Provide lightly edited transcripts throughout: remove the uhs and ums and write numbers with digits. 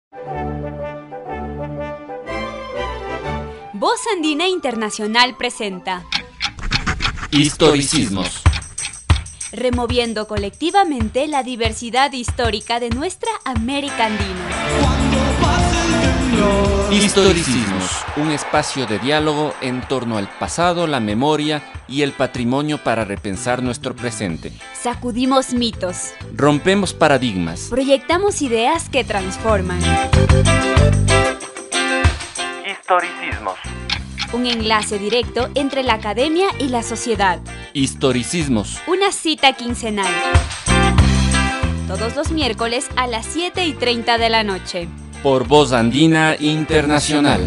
Voz Andina Internacional presenta Historicismos. Removiendo colectivamente la diversidad histórica de nuestra América Andina. Historicismos, un espacio de diálogo en torno al pasado, la memoria y el patrimonio para repensar nuestro presente. Sacudimos mitos. Rompemos paradigmas. Proyectamos ideas que transforman. Historicismos. Un enlace directo entre la academia y la sociedad. Historicismos. Una cita quincenal. Todos los miércoles a las 7:30 de la noche. Por Voz Andina Internacional.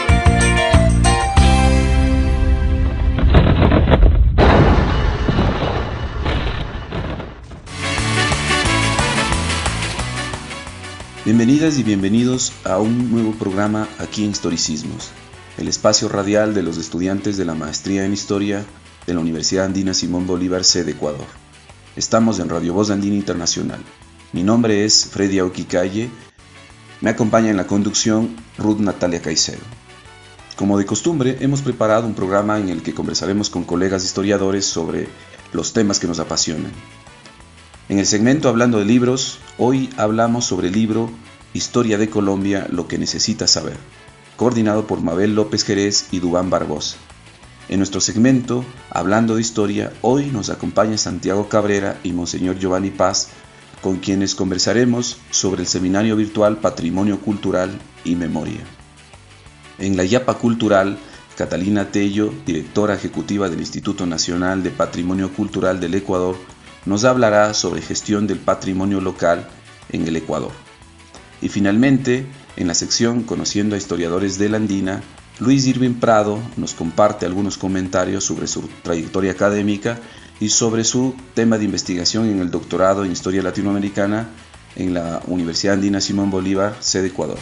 Bienvenidas y bienvenidos a un nuevo programa aquí en Historicismos, el espacio radial de los estudiantes de la Maestría en Historia de la Universidad Andina Simón Bolívar, sede Ecuador. Estamos en Radio Voz Andina Internacional. Mi nombre es Freddy Auquicalle. Me acompaña en la conducción Ruth Natalia Caicedo. Como de costumbre, hemos preparado un programa en el que conversaremos con colegas historiadores sobre los temas que nos apasionan. En el segmento Hablando de Libros, hoy hablamos sobre el libro Historia de Colombia, lo que necesitas saber, coordinado por Mabel López Jerez y Duván Barbosa. En nuestro segmento Hablando de Historia, hoy nos acompaña Santiago Cabrera y Monseñor Giovanni Paz, con quienes conversaremos sobre el seminario virtual Patrimonio Cultural y Memoria. En la Yapa Cultural, Catalina Tello, directora ejecutiva del Instituto Nacional de Patrimonio Cultural del Ecuador, nos hablará sobre gestión del patrimonio local en el Ecuador. Y finalmente, en la sección Conociendo a Historiadores de la Andina, Luis Irving Prado nos comparte algunos comentarios sobre su trayectoria académica y sobre su tema de investigación en el doctorado en Historia Latinoamericana en la Universidad Andina Simón Bolívar, sede Ecuador.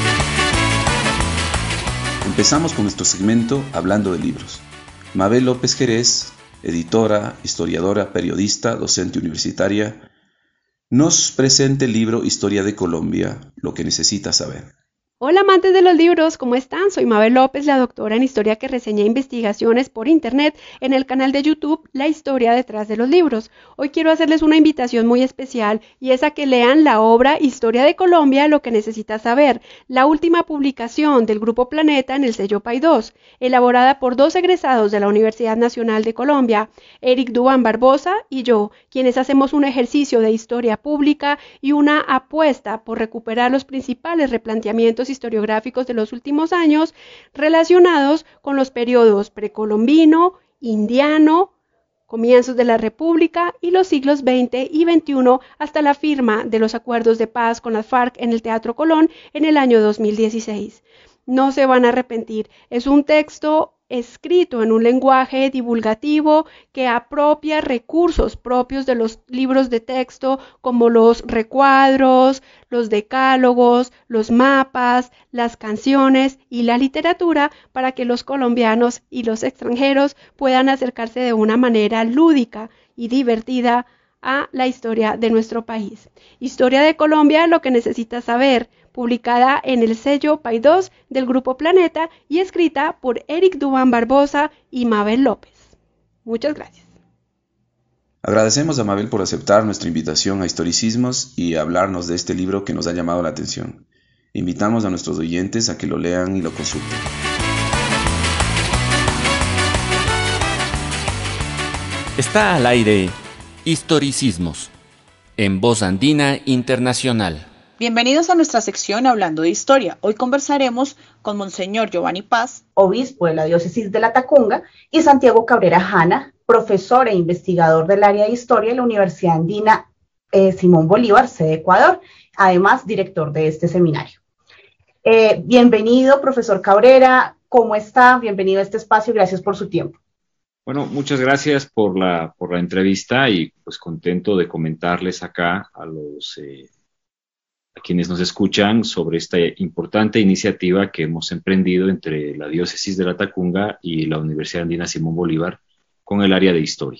Empezamos con nuestro segmento Hablando de Libros. Mabel López Jerez, editora, historiadora, periodista, docente universitaria, nos presenta el libro Historia de Colombia, lo que necesitas saber. Hola amantes de los libros, ¿cómo están? Soy Mabel López, la doctora en historia que reseña investigaciones por internet en el canal de YouTube La Historia detrás de los libros. Hoy quiero hacerles una invitación muy especial y es a que lean la obra Historia de Colombia, lo que necesitas saber, la última publicación del Grupo Planeta en el sello Paidós, elaborada por dos egresados de la Universidad Nacional de Colombia, Eric Duván Barbosa y yo, quienes hacemos un ejercicio de historia pública y una apuesta por recuperar los principales replanteamientos historiográficos de los últimos años relacionados con los periodos precolombino, indiano, comienzos de la República y los siglos XX y XXI hasta la firma de los acuerdos de paz con las FARC en el Teatro Colón en el año 2016. No se van a arrepentir, es un texto escrito en un lenguaje divulgativo que apropia recursos propios de los libros de texto como los recuadros, los decálogos, los mapas, las canciones y la literatura para que los colombianos y los extranjeros puedan acercarse de una manera lúdica y divertida a la historia de nuestro país. Historia de Colombia, lo que necesitas saber, publicada en el sello Paidós del Grupo Planeta y escrita por Eric Duván Barbosa y Mabel López. Muchas gracias. Agradecemos a Mabel por aceptar nuestra invitación a Historicismos y hablarnos de este libro que nos ha llamado la atención. Invitamos a nuestros oyentes a que lo lean y lo consulten. Está al aire Historicismos en Voz Andina Internacional. Bienvenidos a nuestra sección Hablando de Historia. Hoy conversaremos con Monseñor Giovanni Paz, obispo de la diócesis de Latacunga, y Santiago Cabrera Jana, profesor e investigador del área de Historia de la Universidad Andina Simón Bolívar, sede Ecuador, además director de este seminario. Bienvenido, profesor Cabrera, ¿cómo está? Bienvenido a este espacio y gracias por su tiempo. Bueno, muchas gracias por la entrevista y pues contento de comentarles acá a quienes nos escuchan sobre esta importante iniciativa que hemos emprendido entre la diócesis de Latacunga y la Universidad Andina Simón Bolívar con el área de historia.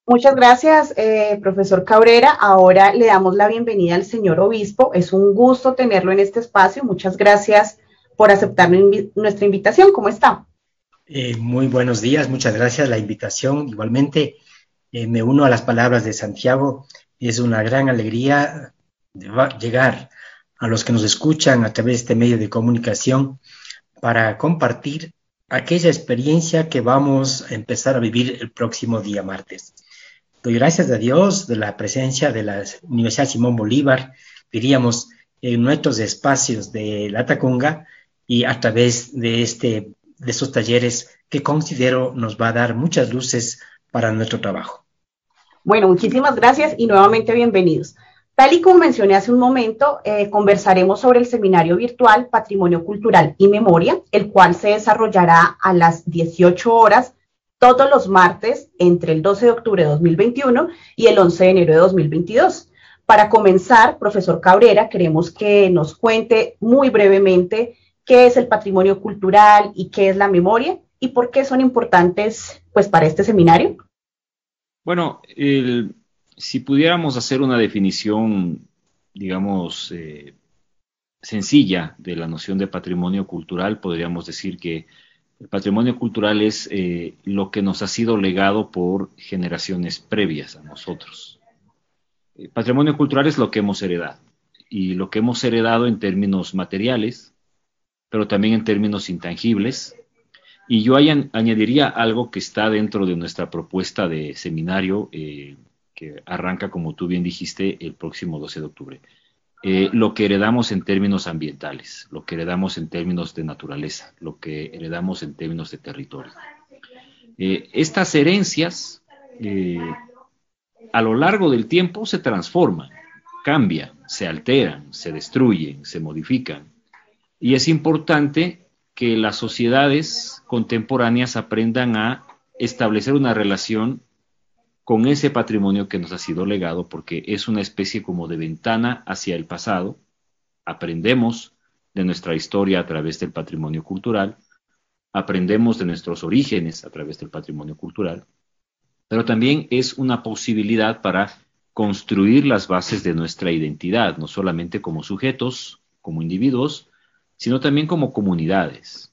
Muchas gracias, profesor Cabrera. Ahora le damos la bienvenida al señor obispo. Es un gusto tenerlo en este espacio. Muchas gracias por aceptar nuestra invitación. ¿Cómo está? Muy buenos días, muchas gracias la invitación. Igualmente, me uno a las palabras de Santiago. Es una gran alegría llegar a los que nos escuchan a través de este medio de comunicación para compartir aquella experiencia que vamos a empezar a vivir el próximo día martes. Doy gracias a Dios de la presencia de la Universidad Simón Bolívar, diríamos, en nuestros espacios de La Tacunga y a través de estos talleres que considero nos va a dar muchas luces para nuestro trabajo. Bueno, muchísimas gracias y nuevamente bienvenidos. Tal y como mencioné hace un momento, conversaremos sobre el seminario virtual Patrimonio Cultural y Memoria, el cual se desarrollará a las 18 horas todos los martes entre el 12 de octubre de 2021 y el 11 de enero de 2022. Para comenzar, profesor Cabrera, queremos que nos cuente muy brevemente qué es el patrimonio cultural y qué es la memoria y por qué son importantes pues, para este seminario. Bueno, si pudiéramos hacer una definición, digamos, sencilla de la noción de patrimonio cultural, podríamos decir que el patrimonio cultural es lo que nos ha sido legado por generaciones previas a nosotros. El patrimonio cultural es lo que hemos heredado, y lo que hemos heredado en términos materiales, pero también en términos intangibles. Y yo añadiría algo que está dentro de nuestra propuesta de seminario, que arranca, como tú bien dijiste, el próximo 12 de octubre. Lo que heredamos en términos ambientales, lo que heredamos en términos de naturaleza, lo que heredamos en términos de territorio. Estas herencias, a lo largo del tiempo, se transforman, cambian, se alteran, se destruyen, se modifican. Y es importante que las sociedades contemporáneas aprendan a establecer una relación con ese patrimonio que nos ha sido legado, porque es una especie como de ventana hacia el pasado. Aprendemos de nuestra historia a través del patrimonio cultural, aprendemos de nuestros orígenes a través del patrimonio cultural, pero también es una posibilidad para construir las bases de nuestra identidad, no solamente como sujetos, como individuos, sino también como comunidades.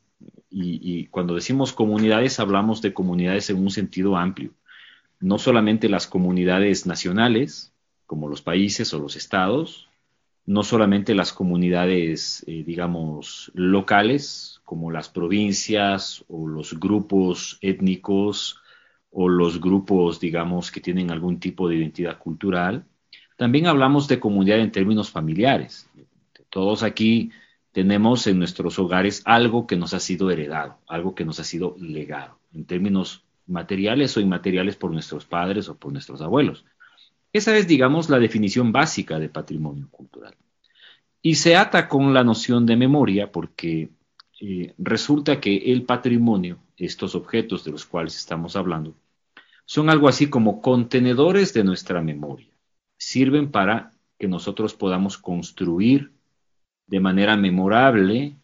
Y cuando decimos comunidades, hablamos de comunidades en un sentido amplio. No solamente las comunidades nacionales, como los países o los estados, no solamente las comunidades, digamos, locales, como las provincias o los grupos étnicos o los grupos, digamos, que tienen algún tipo de identidad cultural. También hablamos de comunidad en términos familiares. Todos aquí tenemos en nuestros hogares algo que nos ha sido heredado, algo que nos ha sido legado, en términos materiales o inmateriales por nuestros padres o por nuestros abuelos. Esa es, digamos, la definición básica de patrimonio cultural. Y se ata con la noción de memoria porque resulta que el patrimonio, estos objetos de los cuales estamos hablando, son algo así como contenedores de nuestra memoria. Sirven para que nosotros podamos construir de manera memorable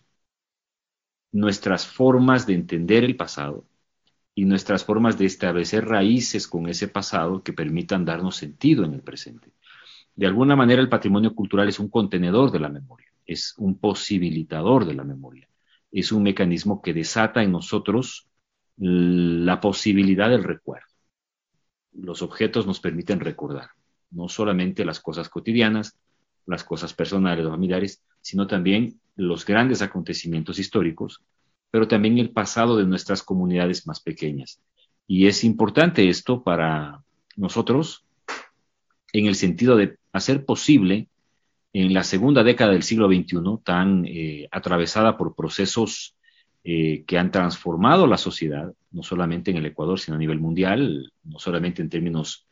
nuestras formas de entender el pasado y nuestras formas de establecer raíces con ese pasado que permitan darnos sentido en el presente. De alguna manera el patrimonio cultural es un contenedor de la memoria, es un posibilitador de la memoria, es un mecanismo que desata en nosotros la posibilidad del recuerdo. Los objetos nos permiten recordar, no solamente las cosas cotidianas, las cosas personales o familiares, sino también los grandes acontecimientos históricos, pero también el pasado de nuestras comunidades más pequeñas. Y es importante esto para nosotros en el sentido de hacer posible en la segunda década del siglo XXI, tan atravesada por procesos que han transformado la sociedad, no solamente en el Ecuador, sino a nivel mundial, no solamente en términos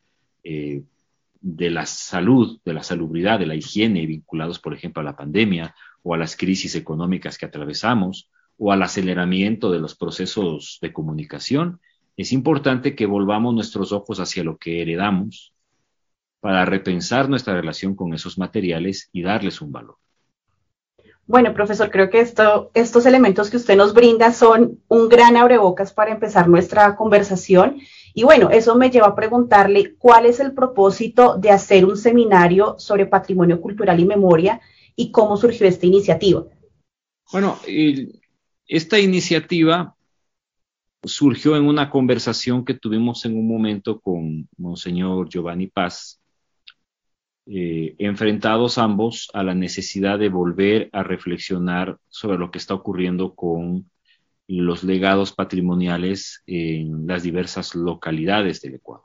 de la salud, de la salubridad, de la higiene, vinculados, por ejemplo, a la pandemia o a las crisis económicas que atravesamos, o al aceleramiento de los procesos de comunicación. Es importante que volvamos nuestros ojos hacia lo que heredamos para repensar nuestra relación con esos materiales y darles un valor. Bueno, profesor, creo que estos elementos que usted nos brinda son un gran abrebocas para empezar nuestra conversación. Y bueno, eso me lleva a preguntarle cuál es el propósito de hacer un seminario sobre patrimonio cultural y memoria y cómo surgió esta iniciativa. Bueno, esta iniciativa surgió en una conversación que tuvimos en un momento con Monseñor Giovanni Paz, enfrentados ambos a la necesidad de volver a reflexionar sobre lo que está ocurriendo con los legados patrimoniales en las diversas localidades del Ecuador.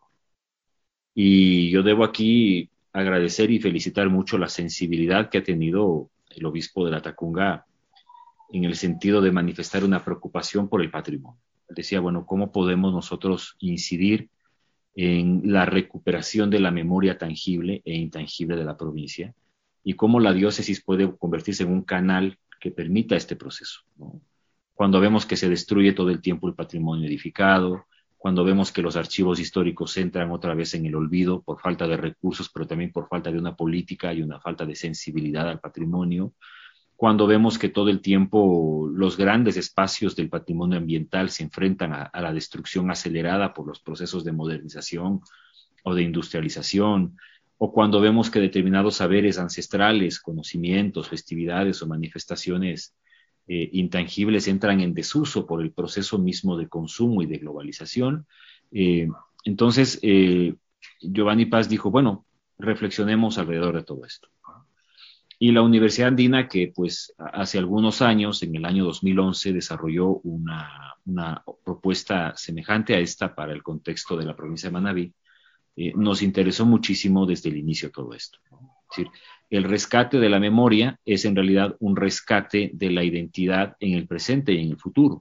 Y yo debo aquí agradecer y felicitar mucho la sensibilidad que ha tenido el obispo de la Tacunga en el sentido de manifestar una preocupación por el patrimonio. Él decía, bueno, ¿cómo podemos nosotros incidir en la recuperación de la memoria tangible e intangible de la provincia y cómo la diócesis puede convertirse en un canal que permita este proceso, ¿no? Cuando vemos que se destruye todo el tiempo el patrimonio edificado, cuando vemos que los archivos históricos entran otra vez en el olvido por falta de recursos, pero también por falta de una política y una falta de sensibilidad al patrimonio, cuando vemos que todo el tiempo los grandes espacios del patrimonio ambiental se enfrentan a la destrucción acelerada por los procesos de modernización o de industrialización, o cuando vemos que determinados saberes ancestrales, conocimientos, festividades o manifestaciones intangibles entran en desuso por el proceso mismo de consumo y de globalización. Entonces, Giovanni Paz dijo, bueno, reflexionemos alrededor de todo esto. Y la Universidad Andina, que pues hace algunos años, en el año 2011, desarrolló una propuesta semejante a esta para el contexto de la provincia de Manabí, nos interesó muchísimo desde el inicio todo esto, ¿no? Es decir, el rescate de la memoria es en realidad un rescate de la identidad en el presente y en el futuro.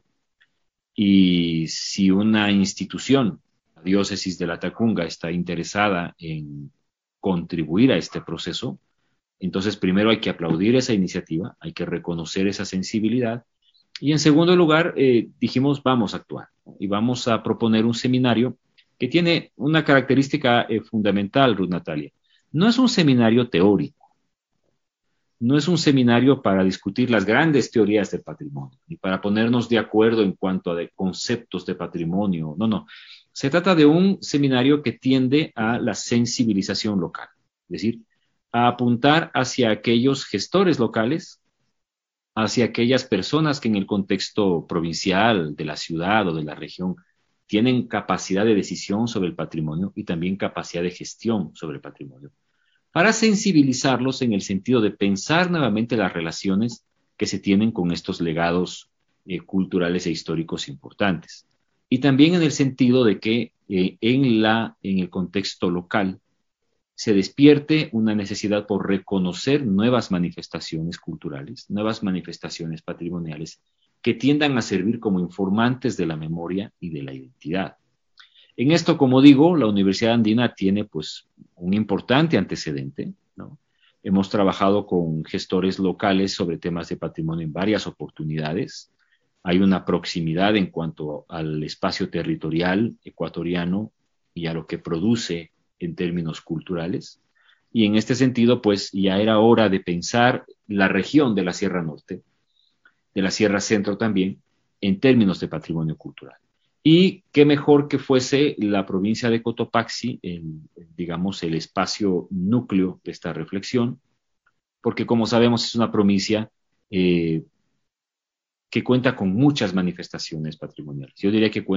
Y si una institución, la diócesis de la Tacunga, está interesada en contribuir a este proceso, entonces primero hay que aplaudir esa iniciativa, hay que reconocer esa sensibilidad, y en segundo lugar dijimos vamos a actuar, ¿no? Y vamos a proponer un seminario que tiene una característica fundamental, Ruth Natalia. No es un seminario teórico, no es un seminario para discutir las grandes teorías del patrimonio, ni para ponernos de acuerdo en cuanto a conceptos de patrimonio, no. Se trata de un seminario que tiende a la sensibilización local, es decir, a apuntar hacia aquellos gestores locales, hacia aquellas personas que en el contexto provincial, de la ciudad o de la región, tienen capacidad de decisión sobre el patrimonio y también capacidad de gestión sobre el patrimonio, para sensibilizarlos en el sentido de pensar nuevamente las relaciones que se tienen con estos legados culturales e históricos importantes. Y también en el sentido de que en el contexto local se despierte una necesidad por reconocer nuevas manifestaciones culturales, nuevas manifestaciones patrimoniales que tiendan a servir como informantes de la memoria y de la identidad. En esto, como digo, la Universidad Andina tiene pues un importante antecedente, ¿no? Hemos trabajado con gestores locales sobre temas de patrimonio en varias oportunidades. Hay una proximidad en cuanto al espacio territorial ecuatoriano y a lo que produce en términos culturales. Y en este sentido, pues ya era hora de pensar la región de la Sierra Norte, de la Sierra Centro también, en términos de patrimonio cultural. Y qué mejor que fuese la provincia de Cotopaxi, digamos, el espacio núcleo de esta reflexión, porque como sabemos es una provincia que cuenta con muchas manifestaciones patrimoniales. Yo diría que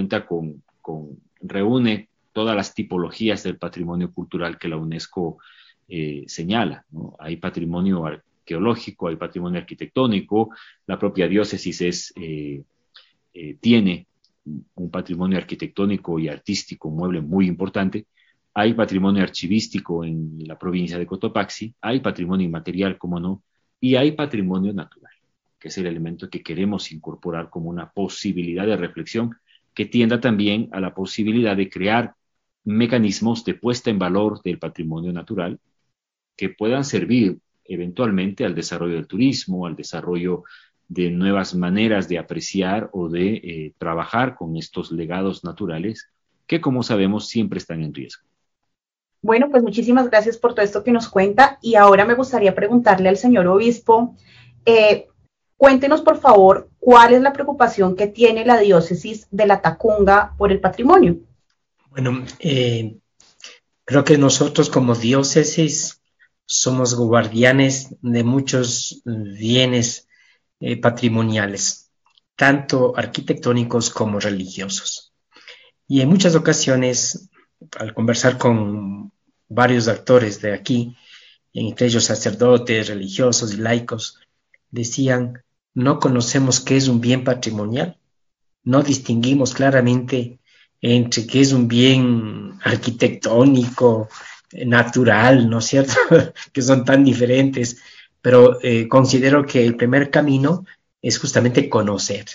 reúne todas las tipologías del patrimonio cultural que la UNESCO señala, ¿no? Hay patrimonio arqueológico, hay patrimonio arquitectónico, la propia diócesis tiene un patrimonio arquitectónico y artístico mueble muy importante, hay patrimonio archivístico en la provincia de Cotopaxi, hay patrimonio inmaterial, como no, y hay patrimonio natural, que es el elemento que queremos incorporar como una posibilidad de reflexión que tienda también a la posibilidad de crear mecanismos de puesta en valor del patrimonio natural que puedan servir eventualmente al desarrollo del turismo, al desarrollo de nuevas maneras de apreciar o de trabajar con estos legados naturales que, como sabemos, siempre están en riesgo. Bueno, pues muchísimas gracias por todo esto que nos cuenta y ahora me gustaría preguntarle al señor obispo, Cuéntenos, por favor, cuál es la preocupación que tiene la diócesis de Latacunga por el patrimonio. Bueno, creo que nosotros como diócesis somos guardianes de muchos bienes patrimoniales, tanto arquitectónicos como religiosos. Y en muchas ocasiones, al conversar con varios actores de aquí, entre ellos sacerdotes, religiosos y laicos, decían, no conocemos qué es un bien patrimonial, no distinguimos claramente entre qué es un bien arquitectónico, natural, ¿no es cierto?, que son tan diferentes, pero considero que el primer camino es justamente conocer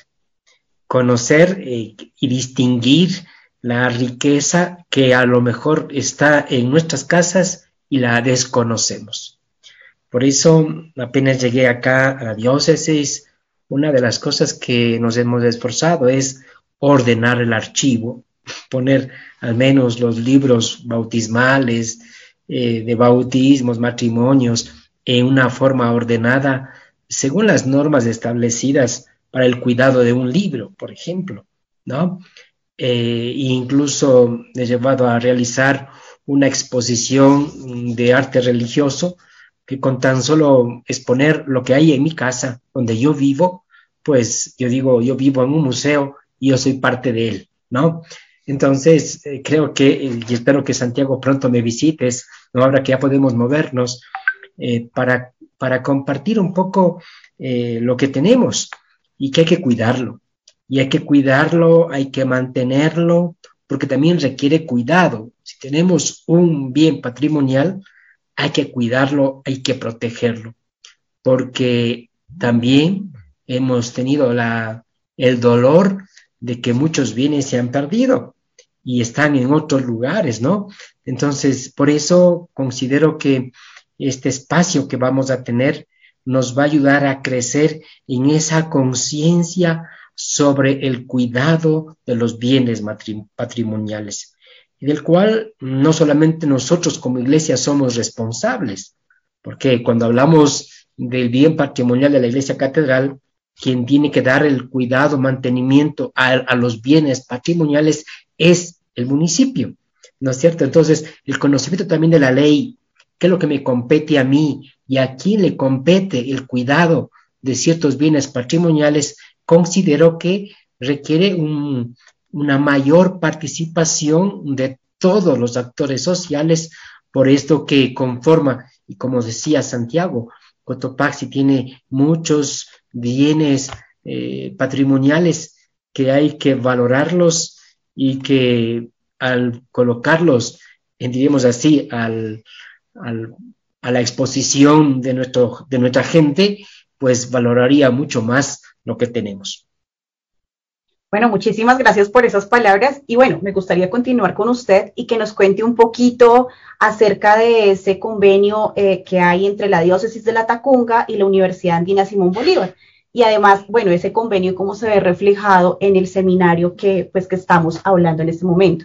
y distinguir la riqueza que a lo mejor está en nuestras casas y la desconocemos. Por eso, apenas llegué acá a la diócesis, una de las cosas que nos hemos esforzado es ordenar el archivo, poner al menos los libros bautismales, de bautismos, matrimonios, en una forma ordenada, según las normas establecidas para el cuidado de un libro, por ejemplo, ¿no? Incluso he llevado a realizar una exposición de arte religioso que con tan solo exponer lo que hay en mi casa, donde yo vivo, pues yo digo, yo vivo en un museo y yo soy parte de él, ¿no? Entonces, creo que, y espero que Santiago pronto me visites, ¿no? Ahora que ya podemos movernos, para compartir un poco lo que tenemos y que hay que cuidarlo. Y hay que cuidarlo, hay que mantenerlo, porque también requiere cuidado. Si tenemos un bien patrimonial, hay que cuidarlo, hay que protegerlo, porque también hemos tenido el dolor de que muchos bienes se han perdido y están en otros lugares, ¿no? Entonces, por eso considero que este espacio que vamos a tener nos va a ayudar a crecer en esa conciencia sobre el cuidado de los bienes patrimoniales, y del cual no solamente nosotros como iglesia somos responsables, porque cuando hablamos del bien patrimonial de la iglesia catedral, quien tiene que dar el cuidado, mantenimiento a los bienes patrimoniales es el municipio, ¿no es cierto? Entonces, el conocimiento también de la ley, qué es lo que me compete a mí y a quién le compete el cuidado de ciertos bienes patrimoniales, considero que requiere una mayor participación de todos los actores sociales, por esto que conforma, y como decía Santiago, Cotopaxi tiene muchos bienes patrimoniales que hay que valorarlos y que al colocarlos, diríamos así, a la exposición de nuestra gente, pues valoraría mucho más lo que tenemos. Bueno, muchísimas gracias por esas palabras y bueno, me gustaría continuar con usted y que nos cuente un poquito acerca de ese convenio que hay entre la diócesis de Latacunga y la Universidad Andina Simón Bolívar. Y además, bueno, ese convenio cómo se ve reflejado en el seminario que estamos hablando en este momento.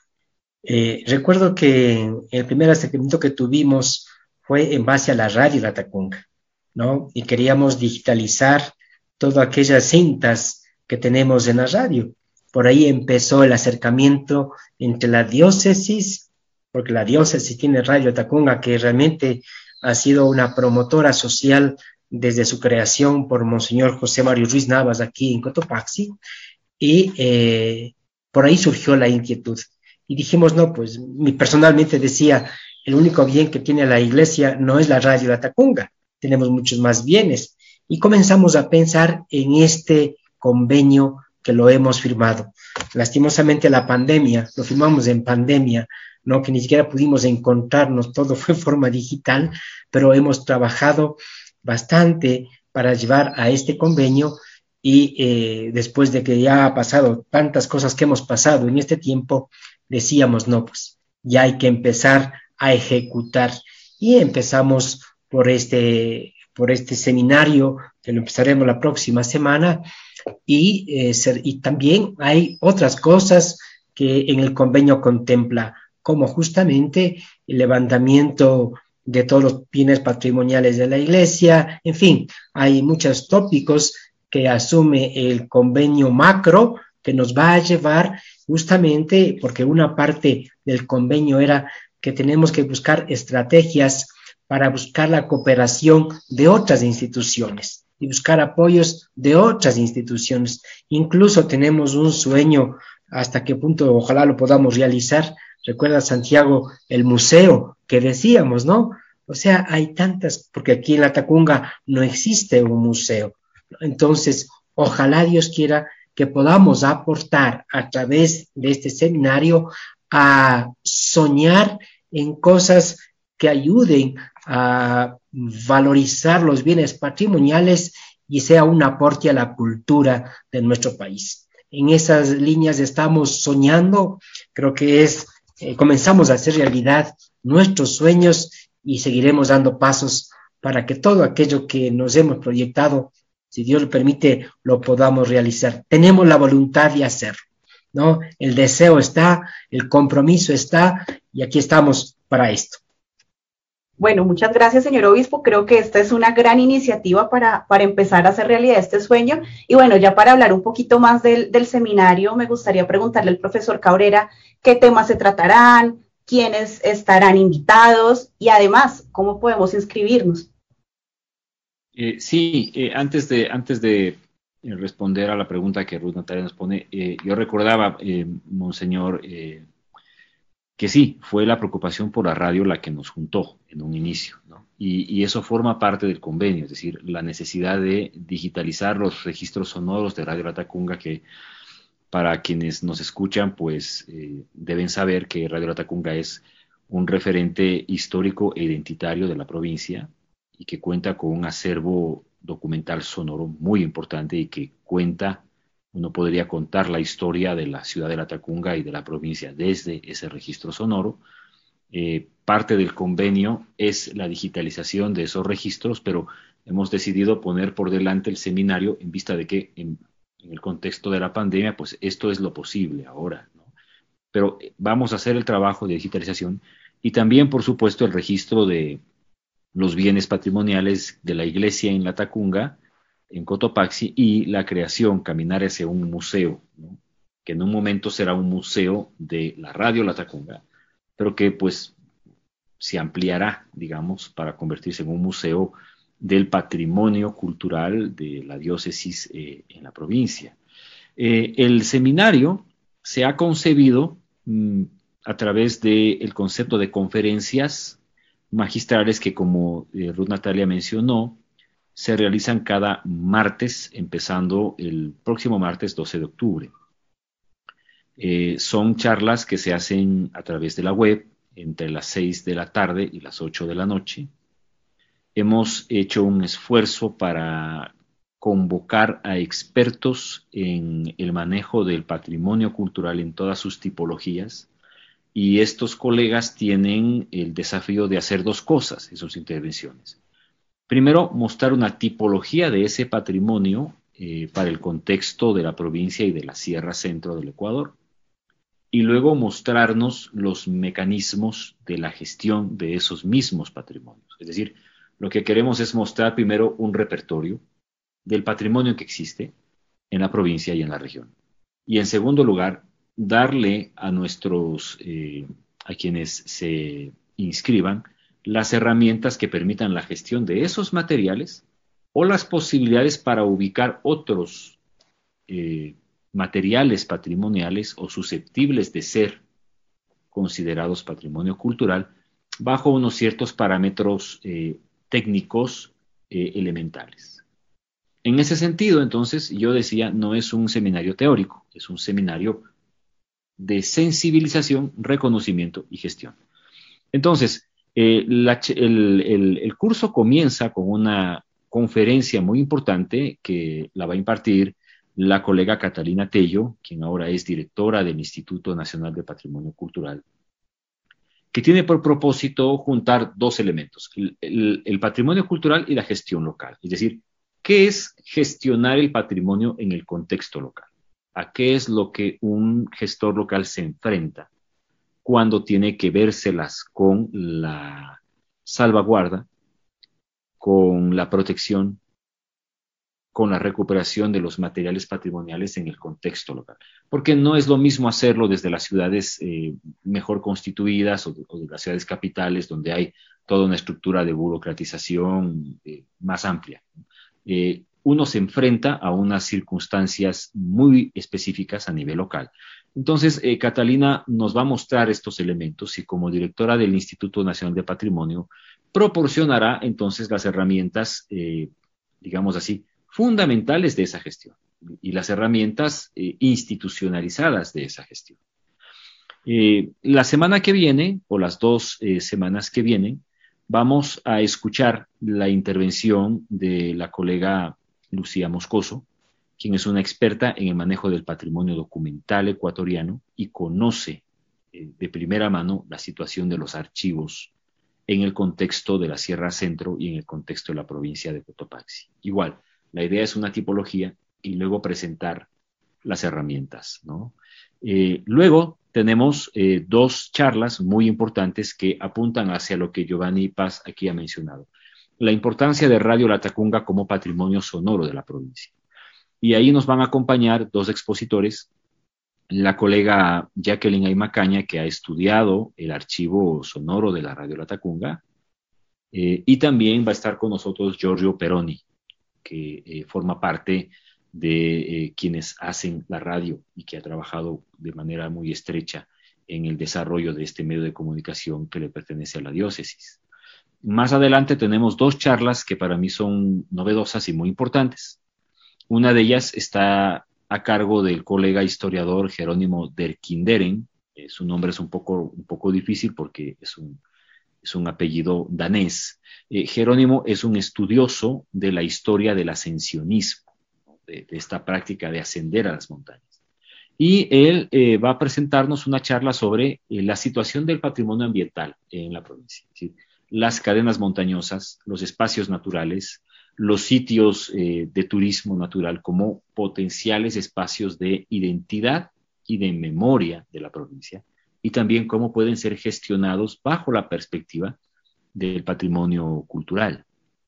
Recuerdo que el primer acercamiento que tuvimos fue en base a la radio Latacunga, ¿no? Y queríamos digitalizar todas aquellas cintas que tenemos en la radio. Por ahí empezó el acercamiento entre la diócesis, porque la diócesis tiene Radio Latacunga, que realmente ha sido una promotora social desde su creación por Monseñor José Mario Ruiz Navas aquí en Cotopaxi, y por ahí surgió la inquietud. Y dijimos, no, pues personalmente decía, el único bien que tiene la iglesia no es la Radio Latacunga, tenemos muchos más bienes. Y comenzamos a pensar en este convenio que lo hemos firmado. Lastimosamente la pandemia, lo firmamos en pandemia, ¿no? Que ni siquiera pudimos encontrarnos, todo fue en forma digital, pero hemos trabajado bastante para llevar a este convenio y después de que ya ha pasado tantas cosas que hemos pasado en este tiempo, decíamos, no, pues ya hay que empezar a ejecutar y empezamos por este seminario que lo empezaremos la próxima semana y también hay otras cosas que en el convenio contempla, como justamente el levantamiento de todos los bienes patrimoniales de la Iglesia. En fin, hay muchos tópicos que asume el convenio macro que nos va a llevar justamente, porque una parte del convenio era que tenemos que buscar estrategias para buscar la cooperación de otras instituciones y buscar apoyos de otras instituciones. Incluso tenemos un sueño, hasta qué punto ojalá lo podamos realizar. Recuerda, Santiago, el museo que decíamos, ¿no? O sea, hay tantas, porque aquí en la Tacunga no existe un museo. Entonces, ojalá Dios quiera que podamos aportar a través de este seminario a soñar en cosas que ayuden a valorizar los bienes patrimoniales y sea un aporte a la cultura de nuestro país. En esas líneas estamos soñando, creo que comenzamos a hacer realidad nuestros sueños y seguiremos dando pasos para que todo aquello que nos hemos proyectado, si Dios lo permite, lo podamos realizar. Tenemos la voluntad de hacerlo, ¿no? El deseo está, el compromiso está, y aquí estamos para esto. Bueno, muchas gracias, señor obispo. Creo que esta es una gran iniciativa para empezar a hacer realidad este sueño. Y bueno, ya para hablar un poquito más del seminario, me gustaría preguntarle al profesor Cabrera qué temas se tratarán, quiénes estarán invitados y además, ¿cómo podemos inscribirnos? Antes de responder a la pregunta que Ruth Natalia nos pone, yo recordaba, monseñor, que sí, fue la preocupación por la radio la que nos juntó en un inicio, ¿no? Y eso forma parte del convenio, es decir, la necesidad de digitalizar los registros sonoros de Radio La Tacunga, que para quienes nos escuchan, pues deben saber que Radio La Tacunga es un referente histórico e identitario de la provincia y que cuenta con un acervo documental sonoro muy importante y que cuenta, uno podría contar la historia de la ciudad de La Tacunga y de la provincia desde ese registro sonoro. Parte del convenio es la digitalización de esos registros, pero hemos decidido poner por delante el seminario en vista de que en el contexto de la pandemia, pues esto es lo posible ahora, ¿no? Pero vamos a hacer el trabajo de digitalización y también, por supuesto, el registro de los bienes patrimoniales de la iglesia en La Tacunga, en Cotopaxi, y la creación, caminar hacia un museo, ¿no? Que en un momento será un museo de la radio La Tacunga, pero que pues se ampliará, digamos, para convertirse en un museo del patrimonio cultural de la diócesis en la provincia. El seminario se ha concebido a través del concepto de conferencias magistrales que, como Ruth Natalia mencionó, se realizan cada martes, empezando el próximo martes 12 de octubre. Son charlas que se hacen a través de la web entre las 6 de la tarde y las 8 de la noche. Hemos hecho un esfuerzo para convocar a expertos en el manejo del patrimonio cultural en todas sus tipologías, y estos colegas tienen el desafío de hacer dos cosas en sus intervenciones. Primero, mostrar una tipología de ese patrimonio para el contexto de la provincia y de la Sierra Centro del Ecuador, y luego mostrarnos los mecanismos de la gestión de esos mismos patrimonios. Es decir, lo que queremos es mostrar primero un repertorio del patrimonio que existe en la provincia y en la región. Y en segundo lugar, darle a a quienes se inscriban, las herramientas que permitan la gestión de esos materiales o las posibilidades para ubicar otros materiales patrimoniales o susceptibles de ser considerados patrimonio cultural bajo unos ciertos parámetros técnicos elementales. En ese sentido, entonces, yo decía, no es un seminario teórico, es un seminario de sensibilización, reconocimiento y gestión. Entonces, el curso comienza con una conferencia muy importante que la va a impartir la colega Catalina Tello, quien ahora es directora del Instituto Nacional de Patrimonio Cultural, que tiene por propósito juntar dos elementos, el patrimonio cultural y la gestión local. Es decir, ¿qué es gestionar el patrimonio en el contexto local? ¿A qué es lo que un gestor local se enfrenta cuando tiene que vérselas con la salvaguarda, con la protección, con la recuperación de los materiales patrimoniales en el contexto local. Porque no es lo mismo hacerlo desde las ciudades mejor constituidas o de las ciudades capitales, donde hay toda una estructura de burocratización más amplia. Uno se enfrenta a unas circunstancias muy específicas a nivel local. Entonces, Catalina nos va a mostrar estos elementos y como directora del Instituto Nacional de Patrimonio, proporcionará entonces las herramientas, digamos así, fundamentales de esa gestión y las herramientas institucionalizadas de esa gestión. La semana que viene, o las 2 semanas que vienen, vamos a escuchar la intervención de la colega Lucía Moscoso, quien es una experta en el manejo del patrimonio documental ecuatoriano y conoce de primera mano la situación de los archivos en el contexto de la Sierra Centro y en el contexto de la provincia de Cotopaxi. Igual, la idea es una tipología y luego presentar las herramientas, ¿no? Luego tenemos 2 charlas muy importantes que apuntan hacia lo que Giovanni Paz aquí ha mencionado. La importancia de Radio Latacunga como patrimonio sonoro de la provincia. Y ahí nos van a acompañar 2 expositores, la colega Jacqueline Aymacaña, que ha estudiado el archivo sonoro de la Radio Latacunga, y también va a estar con nosotros Giorgio Peroni, que forma parte de quienes hacen la radio y que ha trabajado de manera muy estrecha en el desarrollo de este medio de comunicación que le pertenece a la diócesis. Más adelante tenemos 2 charlas que para mí son novedosas y muy importantes. Una de ellas está a cargo del colega historiador Jerónimo Derkinderen. Su nombre es un poco difícil porque es un apellido danés. Jerónimo es un estudioso de la historia del ascensionismo, de esta práctica de ascender a las montañas. Y él va a presentarnos una charla sobre la situación del patrimonio ambiental en la provincia. ¿Sí? Las cadenas montañosas, los espacios naturales, los sitios de turismo natural como potenciales espacios de identidad y de memoria de la provincia, y también cómo pueden ser gestionados bajo la perspectiva del patrimonio cultural.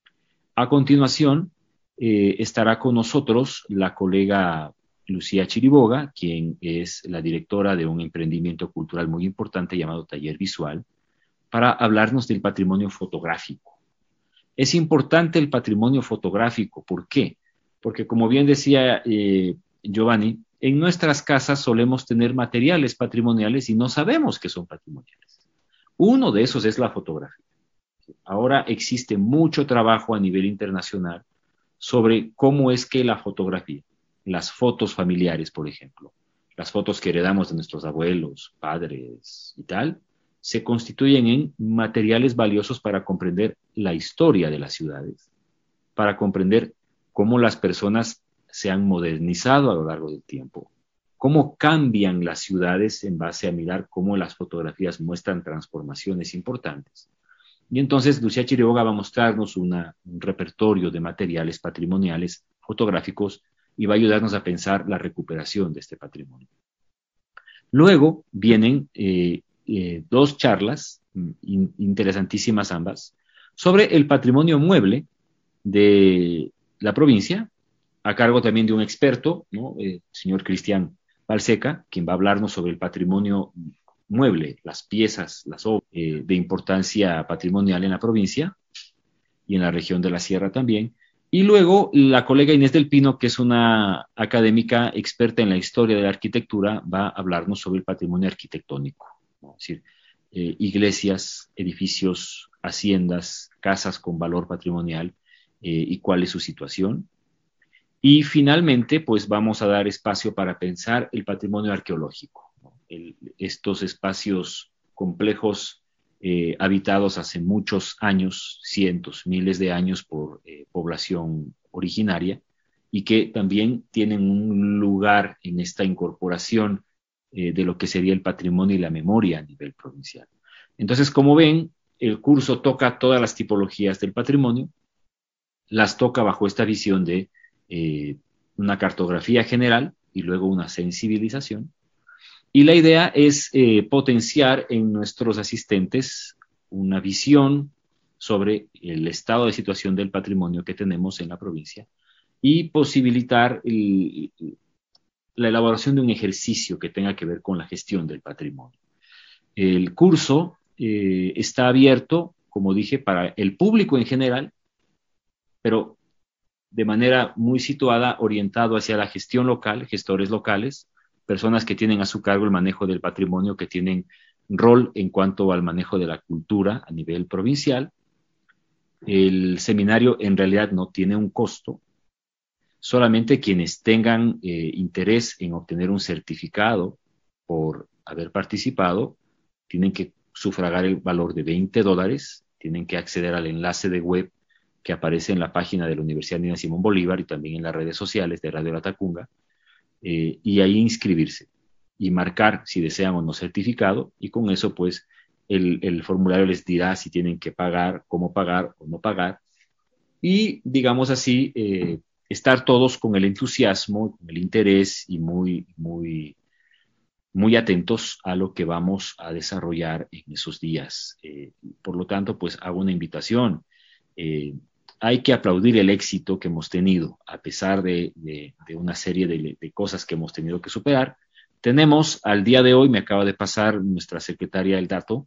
A continuación, estará con nosotros la colega Lucía Chiriboga, quien es la directora de un emprendimiento cultural muy importante llamado Taller Visual, para hablarnos del patrimonio fotográfico. Es importante el patrimonio fotográfico. ¿Por qué? Porque, como bien decía Giovanni, en nuestras casas solemos tener materiales patrimoniales y no sabemos que son patrimoniales. Uno de esos es la fotografía. Ahora existe mucho trabajo a nivel internacional sobre cómo es que la fotografía, las fotos familiares, por ejemplo, las fotos que heredamos de nuestros abuelos, padres y tal, se constituyen en materiales valiosos para comprender la historia de las ciudades, para comprender cómo las personas se han modernizado a lo largo del tiempo, cómo cambian las ciudades en base a mirar cómo las fotografías muestran transformaciones importantes. Y entonces Lucía Chiriboga va a mostrarnos un repertorio de materiales patrimoniales fotográficos y va a ayudarnos a pensar la recuperación de este patrimonio. Luego vienen 2 charlas, interesantísimas ambas, sobre el patrimonio mueble de la provincia, a cargo también de un experto, ¿no? El señor Cristian Balseca, quien va a hablarnos sobre el patrimonio mueble, las piezas, las obras de importancia patrimonial en la provincia y en la región de la Sierra también. Y luego la colega Inés del Pino, que es una académica experta en la historia de la arquitectura, va a hablarnos sobre el patrimonio arquitectónico, ¿no? Es decir, iglesias, edificios, haciendas, casas con valor patrimonial y cuál es su situación. Y finalmente, pues vamos a dar espacio para pensar el patrimonio arqueológico, ¿no? Estos espacios complejos habitados hace muchos años, cientos, miles de años por población originaria y que también tienen un lugar en esta incorporación de lo que sería el patrimonio y la memoria a nivel provincial. Entonces, como ven, el curso toca todas las tipologías del patrimonio, las toca bajo esta visión de una cartografía general y luego una sensibilización. Y la idea es potenciar en nuestros asistentes una visión sobre el estado de situación del patrimonio que tenemos en la provincia y posibilitar la elaboración de un ejercicio que tenga que ver con la gestión del patrimonio. El curso está abierto, como dije, para el público en general, pero de manera muy situada, orientado hacia la gestión local, gestores locales, personas que tienen a su cargo el manejo del patrimonio, que tienen rol en cuanto al manejo de la cultura a nivel provincial. El seminario en realidad no tiene un costo, solamente quienes tengan interés en obtener un certificado por haber participado, tienen que sufragar el valor de $20, tienen que acceder al enlace de web que aparece en la página de la Universidad Andina Simón Bolívar y también en las redes sociales de Radio La Tacunga, y ahí inscribirse y marcar si desean o no certificado, y con eso pues el formulario les dirá si tienen que pagar, cómo pagar o no pagar, y digamos así, estar todos con el entusiasmo, con el interés y muy atentos a lo que vamos a desarrollar en esos días. Por lo tanto, pues hago una invitación. Hay que aplaudir el éxito que hemos tenido, a pesar de una serie de cosas que hemos tenido que superar. Tenemos al día de hoy, me acaba de pasar nuestra secretaria el dato,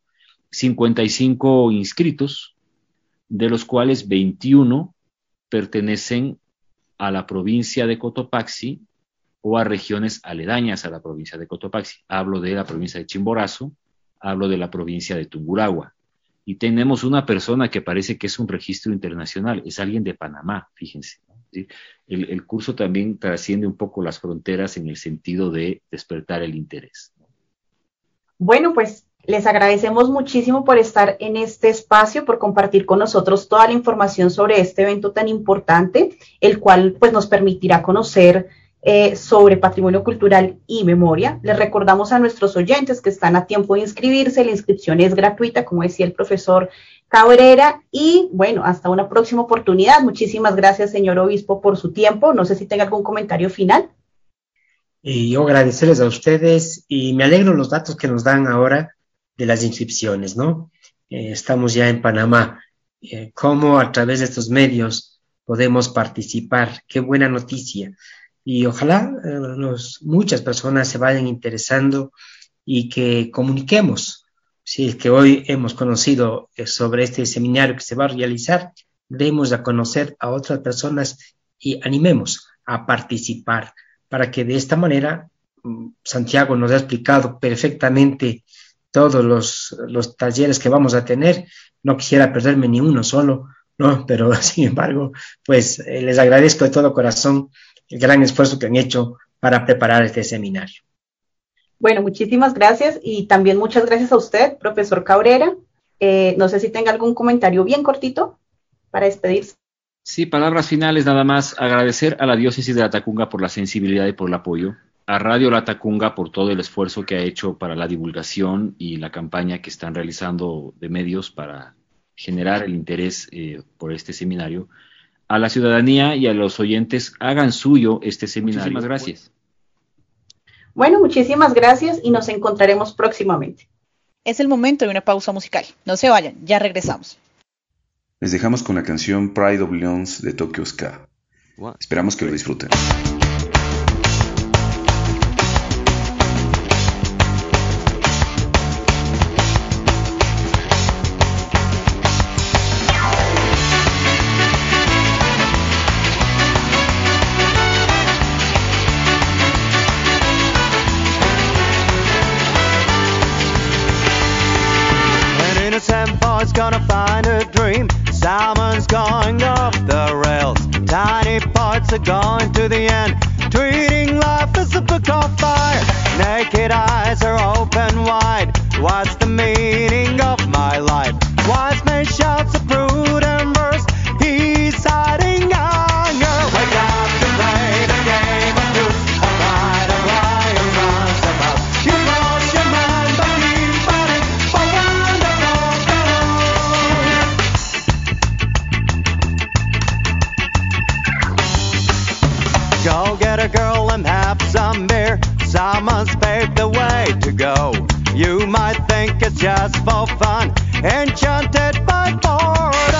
55 inscritos, de los cuales 21 pertenecen a la provincia de Cotopaxi o a regiones aledañas a la provincia de Cotopaxi. Hablo de la provincia de Chimborazo, hablo de la provincia de Tungurahua. Y tenemos una persona que parece que es un registro internacional, es alguien de Panamá, fíjense, ¿no? ¿Sí? El curso también trasciende un poco las fronteras en el sentido de despertar el interés. Bueno, pues les agradecemos muchísimo por estar en este espacio, por compartir con nosotros toda la información sobre este evento tan importante, el cual pues nos permitirá conocer sobre patrimonio cultural y memoria. Les recordamos a nuestros oyentes que están a tiempo de inscribirse, la inscripción es gratuita, como decía el profesor Cabrera, y bueno, hasta una próxima oportunidad. Muchísimas gracias, señor obispo, por su tiempo. No sé si tenga algún comentario final. Y yo agradecerles a ustedes y me alegro los datos que nos dan ahora de las inscripciones, ¿no? Estamos ya en Panamá. ¿Cómo a través de estos medios podemos participar? Qué buena noticia. Y ojalá muchas personas se vayan interesando y que comuniquemos. Si es que hoy hemos conocido sobre este seminario que se va a realizar, demos a conocer a otras personas y animemos a participar para que de esta manera, Santiago nos ha explicado perfectamente todos los talleres que vamos a tener. No quisiera perderme ni uno solo, ¿no? Pero sin embargo, pues les agradezco de todo corazón el gran esfuerzo que han hecho para preparar este seminario. Bueno, muchísimas gracias y también muchas gracias a usted, profesor Cabrera. No sé si tenga algún comentario bien cortito para despedirse. Sí, palabras finales nada más. Agradecer a la Diócesis de La Tacunga por la sensibilidad y por el apoyo, a Radio La Tacunga por todo el esfuerzo que ha hecho para la divulgación y la campaña que están realizando de medios para generar el interés por este seminario. A la ciudadanía y a los oyentes, hagan suyo este seminario. Muchísimas gracias. Bueno, muchísimas gracias y nos encontraremos próximamente. Es el momento de una pausa musical. No se vayan, ya regresamos. Les dejamos con la canción Pride of Lions de Tokyo Ska. Esperamos que lo disfruten. Gonna find a dream. Salmon's going off the rails. Tiny parts are going to the end. Treating life as a book of fire. Naked eyes are open wide. What's the meaning of my life? Wise man shouts a prudent verse. He's hiding anger. Wake up to play the game of truth. A ride, a lion runs about. You lost your mind, but keep fighting for wonderful. Go get a girl and have some beer. Someone's paved the way to go. You might think it's just for fun, enchanted by boredom.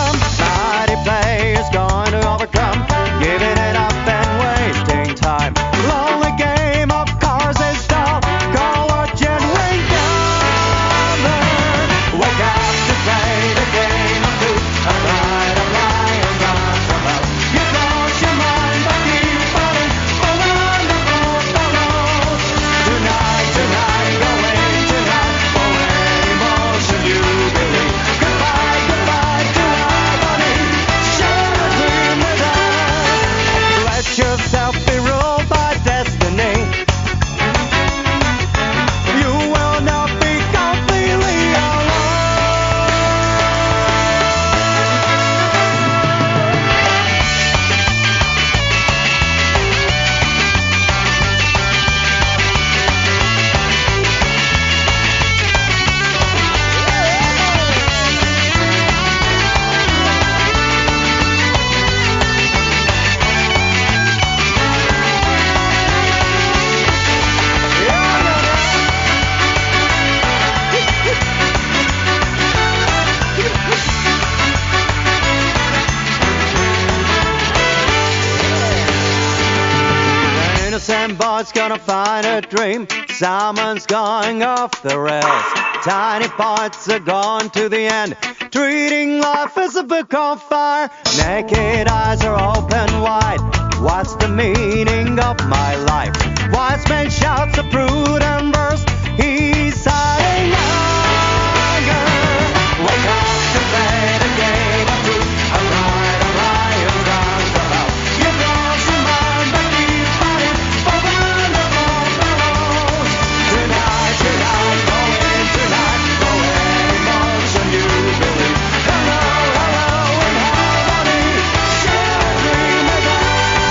boy's gonna find a dream. Salmon's going off the rails. Tiny parts are gone to the end. Treating life as a book on fire. Naked eyes are open wide. What's the meaning of my life? Wise man shouts a prudent verse. He's hiding younger. Wake up to play the game of truth. A lion runs the house. You've lost your mind, but keep fighting for wonderful fellows. Tonight, go in tonight. Go any motion you believe. Hello, in harmony. Share a dream with us.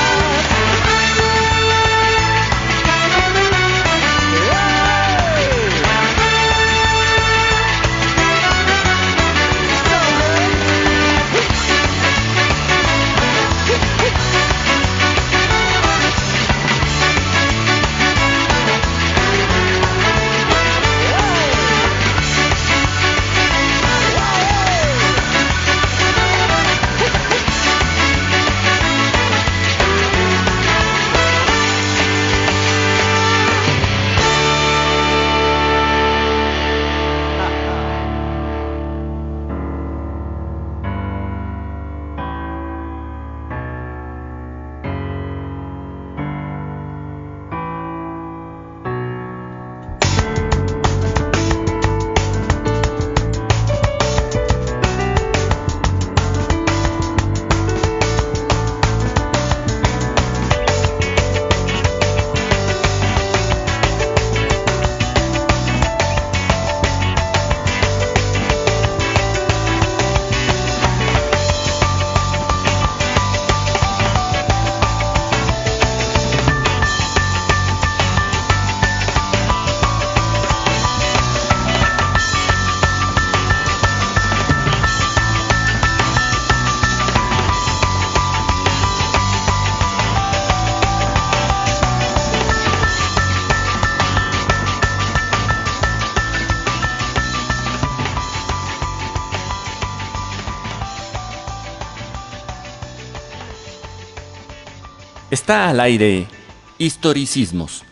Está al aire Historicismos.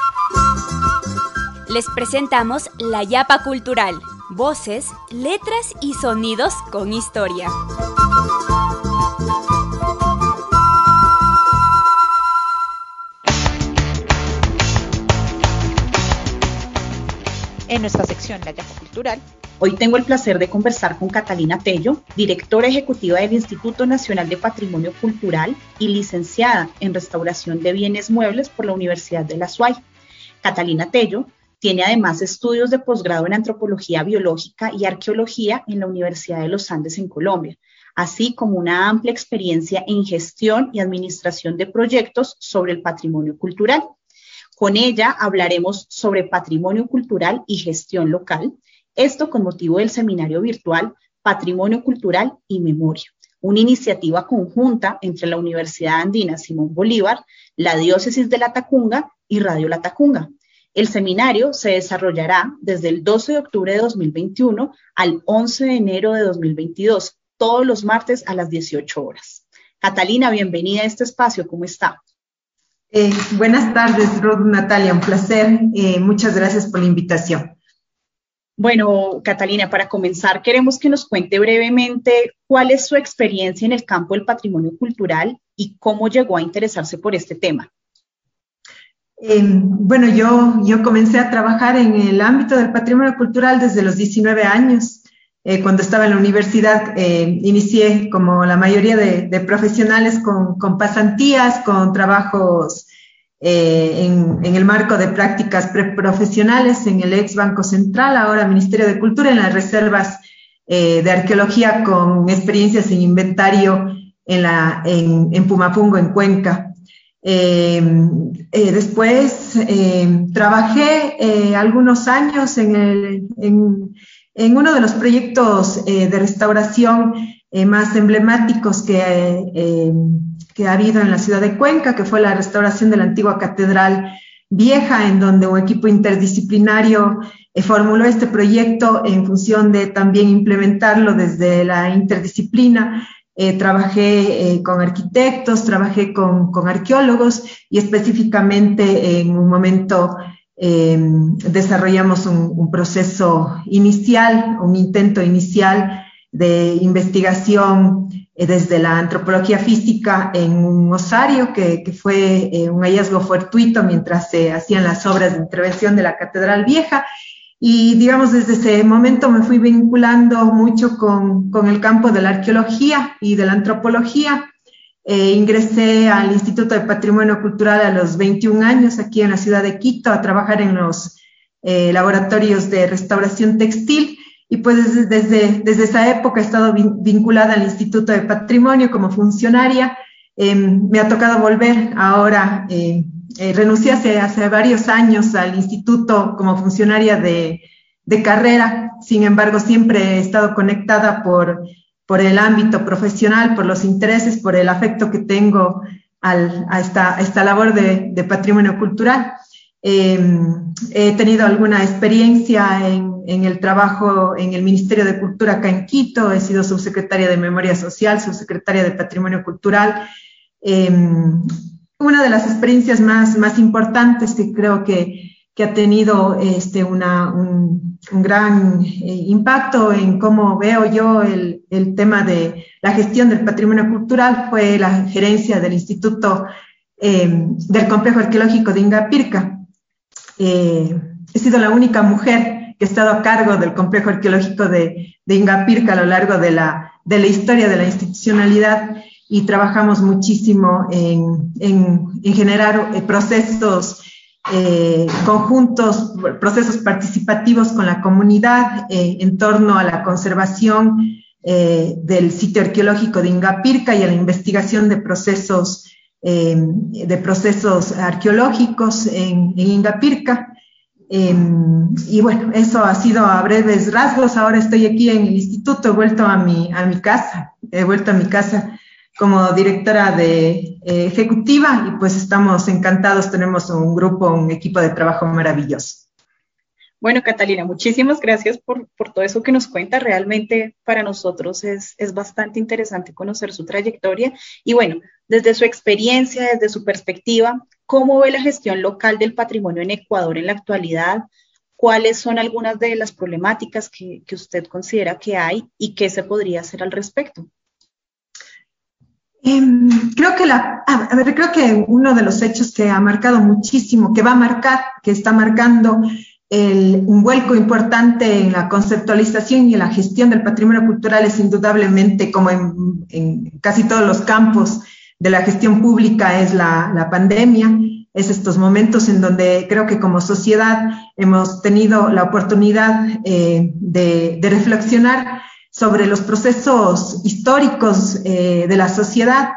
Les presentamos La Yapa Cultural, voces, letras y sonidos con historia. En nuestra sección La Yapa Cultural, hoy tengo el placer de conversar con Catalina Tello, directora ejecutiva del Instituto Nacional de Patrimonio Cultural y licenciada en Restauración de Bienes Muebles por la Universidad de la SUAY. Catalina Tello tiene además estudios de posgrado en Antropología Biológica y Arqueología en la Universidad de los Andes en Colombia, así como una amplia experiencia en gestión y administración de proyectos sobre el patrimonio cultural. Con ella hablaremos sobre patrimonio cultural y gestión local, esto con motivo del seminario virtual Patrimonio Cultural y Memoria, una iniciativa conjunta entre la Universidad Andina Simón Bolívar, la Diócesis de Latacunga y Radio Latacunga. El seminario se desarrollará desde el 12 de octubre de 2021 al 11 de enero de 2022, todos los martes a las 18 horas. Catalina, bienvenida a este espacio, ¿cómo está? Buenas tardes, Ruth, Natalia, un placer. Muchas gracias por la invitación. Bueno, Catalina, para comenzar, queremos que nos cuente brevemente cuál es su experiencia en el campo del patrimonio cultural y cómo llegó a interesarse por este tema. Bueno, yo comencé a trabajar en el ámbito del patrimonio cultural desde los 19 años. Cuando estaba en la universidad, inicié, como la mayoría de profesionales, con pasantías, con trabajos en el marco de prácticas preprofesionales en el ex Banco Central, ahora Ministerio de Cultura, en las reservas de arqueología, con experiencias en inventario en Pumapungo, en Cuenca. Después trabajé algunos años en uno de los proyectos de restauración más emblemáticos que ha habido en la ciudad de Cuenca, que fue la restauración de la antigua Catedral Vieja, en donde un equipo interdisciplinario formuló este proyecto en función de también implementarlo desde la interdisciplina trabajé con arquitectos, trabajé con arqueólogos y específicamente en un momento desarrollamos un proceso inicial, un intento inicial de investigación desde la antropología física en un osario que fue un hallazgo fortuito mientras se hacían las obras de intervención de la Catedral Vieja. Y digamos, desde ese momento me fui vinculando mucho con el campo de la arqueología y de la antropología. Ingresé al Instituto de Patrimonio Cultural a los 21 años aquí en la ciudad de Quito a trabajar en los laboratorios de restauración textil y pues desde esa época he estado vinculada al Instituto de Patrimonio como funcionaria. Me ha tocado volver ahora, renuncié hace varios años al instituto como funcionaria de carrera, sin embargo siempre he estado conectada por el ámbito profesional, por los intereses, por el afecto que tengo a esta labor de patrimonio cultural. He tenido alguna experiencia en el trabajo en el Ministerio de Cultura acá en Quito, he sido subsecretaria de Memoria Social, subsecretaria de Patrimonio Cultural. Una de las experiencias más importantes que creo que ha tenido un gran impacto en cómo veo yo el tema de la gestión del patrimonio cultural fue la gerencia del Instituto del Complejo Arqueológico de Ingapirca. He sido la única mujer que ha estado a cargo del Complejo Arqueológico de Ingapirca a lo largo de la historia de la institucionalidad y trabajamos muchísimo en generar procesos conjuntos, procesos participativos con la comunidad en torno a la conservación del sitio arqueológico de Ingapirca y a la investigación de procesos arqueológicos en Ingapirca. Y bueno, eso ha sido a breves rasgos. Ahora estoy aquí en el instituto, he vuelto a mi casa como directora ejecutiva y pues estamos encantados, tenemos un equipo de trabajo maravilloso. Bueno, Catalina, muchísimas gracias por todo eso que nos cuenta. Realmente para nosotros es bastante interesante conocer su trayectoria y bueno, desde su experiencia, desde su perspectiva, ¿cómo ve la gestión local del patrimonio en Ecuador en la actualidad? ¿Cuáles son algunas de las problemáticas que usted considera que hay y qué se podría hacer al respecto? Creo que uno de los hechos que ha marcado muchísimo, que está marcando un vuelco importante en la conceptualización y en la gestión del patrimonio cultural es indudablemente, como en casi todos los campos de la gestión pública, es la pandemia. Es estos momentos en donde creo que como sociedad hemos tenido la oportunidad de reflexionar sobre los procesos históricos de la sociedad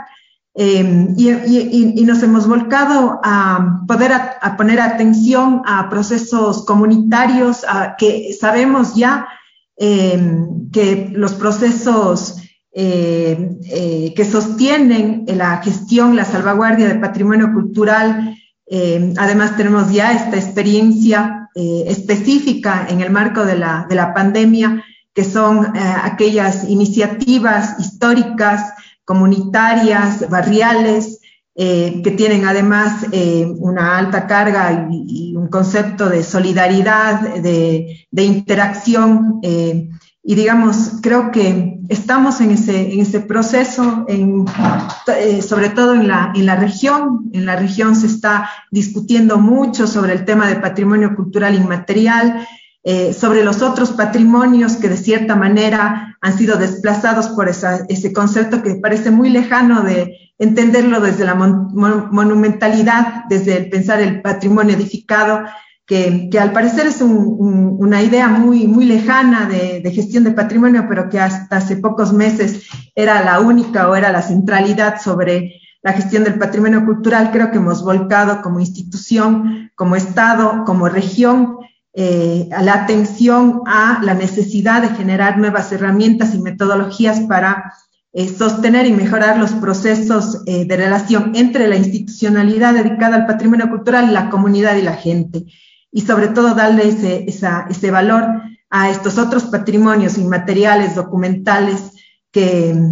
y nos hemos volcado a poner atención a procesos comunitarios, que sabemos ya que los procesos que sostienen la gestión, la salvaguardia del patrimonio cultural, además tenemos ya esta experiencia específica en el marco de la pandemia, que son aquellas iniciativas históricas, comunitarias, barriales, que tienen además una alta carga y un concepto de solidaridad, de interacción, y digamos, creo que estamos en ese proceso, sobre todo en la región. En la región se está discutiendo mucho sobre el tema de patrimonio cultural inmaterial, sobre los otros patrimonios que de cierta manera han sido desplazados por ese concepto que parece muy lejano de entenderlo desde la monumentalidad, desde el pensar el patrimonio edificado, que al parecer es una idea muy lejana de gestión de patrimonio, pero que hasta hace pocos meses era la única o era la centralidad sobre la gestión del patrimonio cultural. Creo que hemos volcado como institución, como Estado, como región, a la atención a la necesidad de generar nuevas herramientas y metodologías para sostener y mejorar los procesos de relación entre la institucionalidad dedicada al patrimonio cultural y la comunidad y la gente, y sobre todo darle ese valor a estos otros patrimonios inmateriales, documentales, que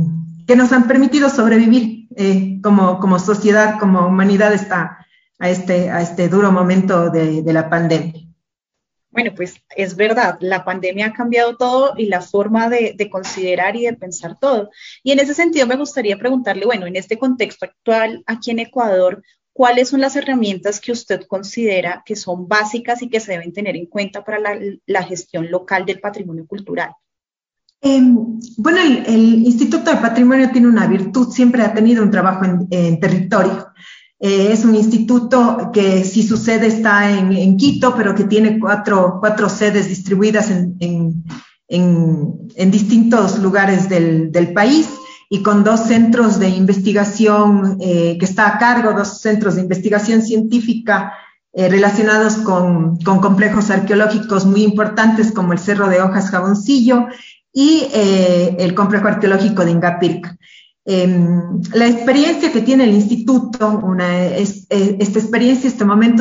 que nos han permitido sobrevivir como sociedad, como humanidad a este duro momento de la pandemia. Bueno, pues es verdad, la pandemia ha cambiado todo y la forma de considerar y de pensar todo. Y en ese sentido me gustaría preguntarle, bueno, en este contexto actual aquí en Ecuador, ¿cuáles son las herramientas que usted considera que son básicas y que se deben tener en cuenta para la gestión local del patrimonio cultural? Bueno, el Instituto de Patrimonio tiene una virtud, siempre ha tenido un trabajo en territorio. Es un instituto que sí su sede está en Quito, pero que tiene cuatro sedes distribuidas en distintos lugares del país, y con 2 centros de investigación que está a cargo, 2 centros de investigación científica relacionados con complejos arqueológicos muy importantes como el Cerro de Hojas Jaboncillo y el complejo arqueológico de Ingapirca. La experiencia que tiene el instituto, esta experiencia, este momento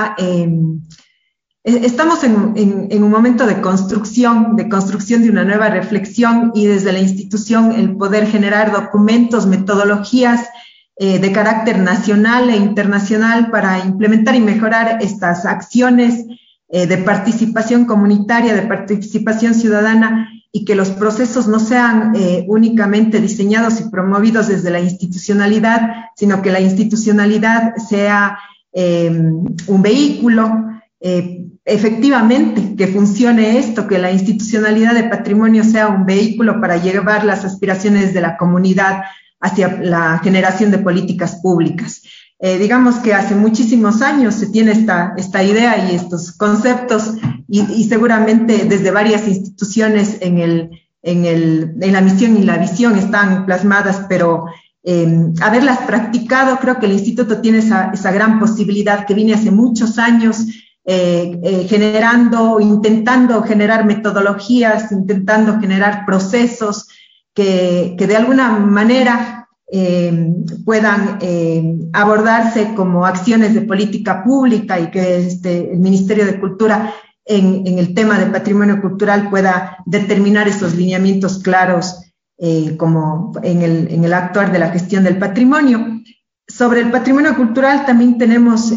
estamos en un momento de construcción de una nueva reflexión, y desde la institución el poder generar documentos, metodologías de carácter nacional e internacional para implementar y mejorar estas acciones de participación comunitaria, de participación ciudadana, y que los procesos no sean únicamente diseñados y promovidos desde la institucionalidad, sino que la institucionalidad sea un vehículo efectivamente que funcione esto, que la institucionalidad de patrimonio sea un vehículo para llevar las aspiraciones de la comunidad hacia la generación de políticas públicas. Digamos que hace muchísimos años se tiene esta idea y estos conceptos, y seguramente desde varias instituciones en la misión y la visión están plasmadas, pero haberlas practicado, creo que el instituto tiene esa gran posibilidad que viene hace muchos años intentando generar metodologías, intentando generar procesos que de alguna manera puedan abordarse como acciones de política pública, y que el Ministerio de Cultura en el tema de patrimonio cultural pueda determinar esos lineamientos claros como en el actuar de la gestión del patrimonio. Sobre el patrimonio cultural también tenemos,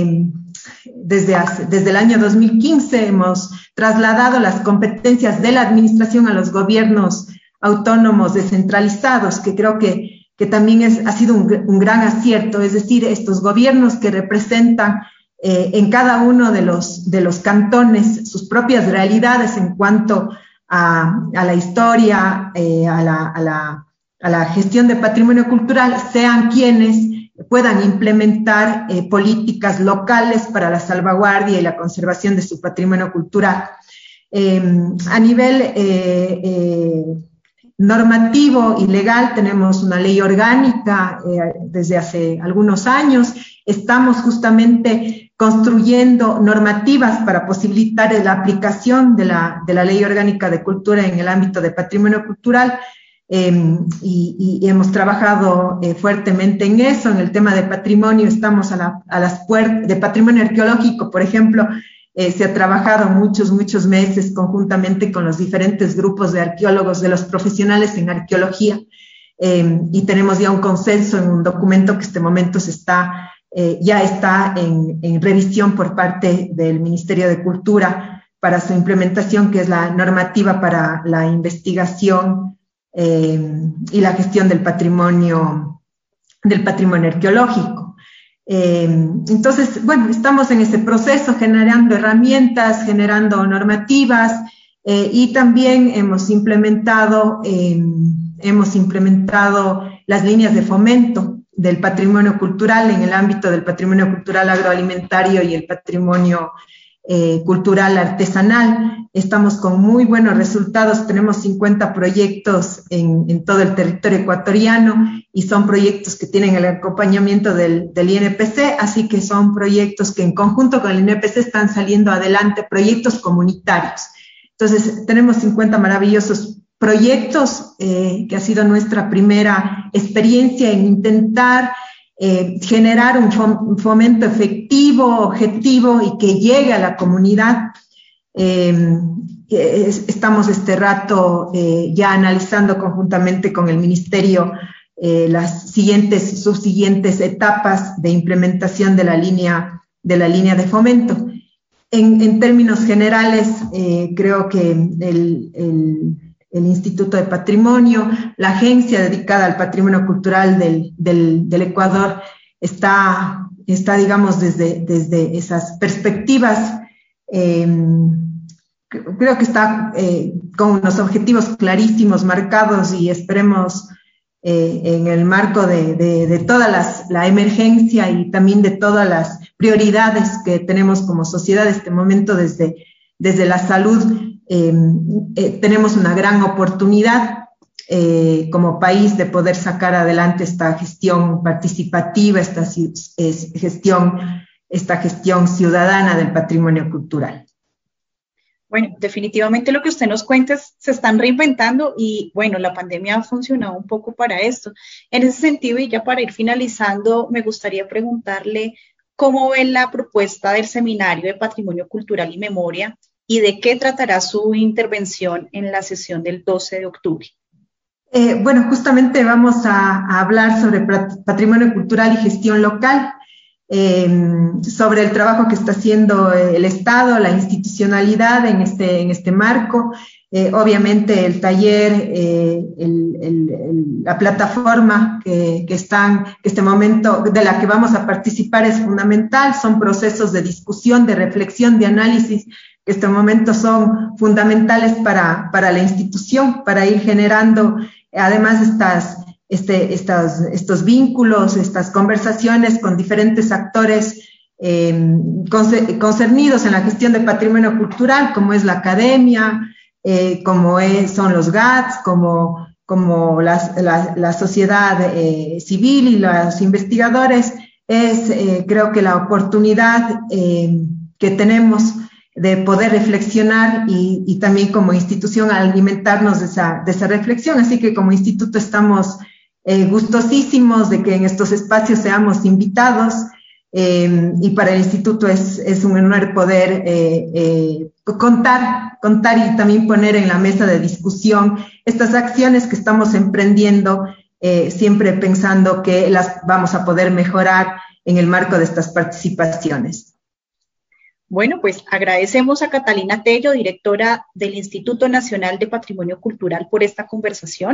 desde el año 2015 hemos trasladado las competencias de la administración a los gobiernos autónomos descentralizados, que creo que también ha sido un gran acierto, es decir, estos gobiernos que representan en cada uno de los cantones sus propias realidades en cuanto a la historia, a la gestión de patrimonio cultural, sean quienes puedan implementar políticas locales para la salvaguardia y la conservación de su patrimonio cultural. A nivel normativo y legal tenemos una ley orgánica desde hace algunos años. Estamos justamente construyendo normativas para posibilitar la aplicación de la Ley Orgánica de Cultura en el ámbito de patrimonio cultural, y hemos trabajado fuertemente en eso. En el tema de patrimonio estamos a las puertas de patrimonio arqueológico, por ejemplo. Se ha trabajado muchos meses conjuntamente con los diferentes grupos de arqueólogos, de los profesionales en arqueología, y tenemos ya un consenso en un documento que en este momento ya está en revisión por parte del Ministerio de Cultura para su implementación, que es la normativa para la investigación y la gestión del patrimonio arqueológico. Entonces, bueno, estamos en ese proceso generando herramientas, generando normativas, y también hemos implementado las líneas de fomento del patrimonio cultural en el ámbito del patrimonio cultural agroalimentario y el patrimonio cultural artesanal. Estamos con muy buenos resultados, tenemos 50 proyectos en todo el territorio ecuatoriano, y son proyectos que tienen el acompañamiento del INPC, así que son proyectos que en conjunto con el INPC están saliendo adelante, proyectos comunitarios. Entonces tenemos 50 maravillosos proyectos, que ha sido nuestra primera experiencia en intentar generar un fomento efectivo, objetivo y que llegue a la comunidad. estamos este rato ya analizando conjuntamente con el Ministerio sus siguientes etapas de implementación de la línea de fomento. En términos generales, creo que el Instituto de Patrimonio, la agencia dedicada al patrimonio cultural del Ecuador, está digamos, desde esas perspectivas, creo que está con unos objetivos clarísimos, marcados, y esperemos en el marco de toda la emergencia y también de todas las prioridades que tenemos como sociedad en este momento desde la salud, tenemos una gran oportunidad como país de poder sacar adelante esta gestión participativa, esta gestión ciudadana del patrimonio cultural. Bueno, definitivamente lo que usted nos cuenta es, se están reinventando y bueno, la pandemia ha funcionado un poco para esto. En ese sentido, y ya para ir finalizando, me gustaría preguntarle cómo ve la propuesta del Seminario de Patrimonio Cultural y Memoria y de qué tratará su intervención en la sesión del 12 de octubre. Bueno, justamente vamos a hablar sobre patrimonio cultural y gestión local, sobre el trabajo que está haciendo el Estado, la institucionalidad en este marco. Obviamente el taller, la plataforma que este momento de la que vamos a participar es fundamental. Son procesos de discusión, de reflexión, de análisis que este momento son fundamentales para la institución, para ir generando además estos vínculos, estas conversaciones con diferentes actores concernidos en la gestión de patrimonio cultural, como es la academia, como son los GATS, como la sociedad civil y los investigadores. Creo que la oportunidad que tenemos de poder reflexionar y también como institución alimentarnos de esa reflexión. Así que como instituto estamos gustosísimos de que en estos espacios seamos invitados, y para el instituto es un honor poder contar y también poner en la mesa de discusión estas acciones que estamos emprendiendo, siempre pensando que las vamos a poder mejorar en el marco de estas participaciones. Bueno, pues agradecemos a Catalina Tello, directora del Instituto Nacional de Patrimonio Cultural, por esta conversación.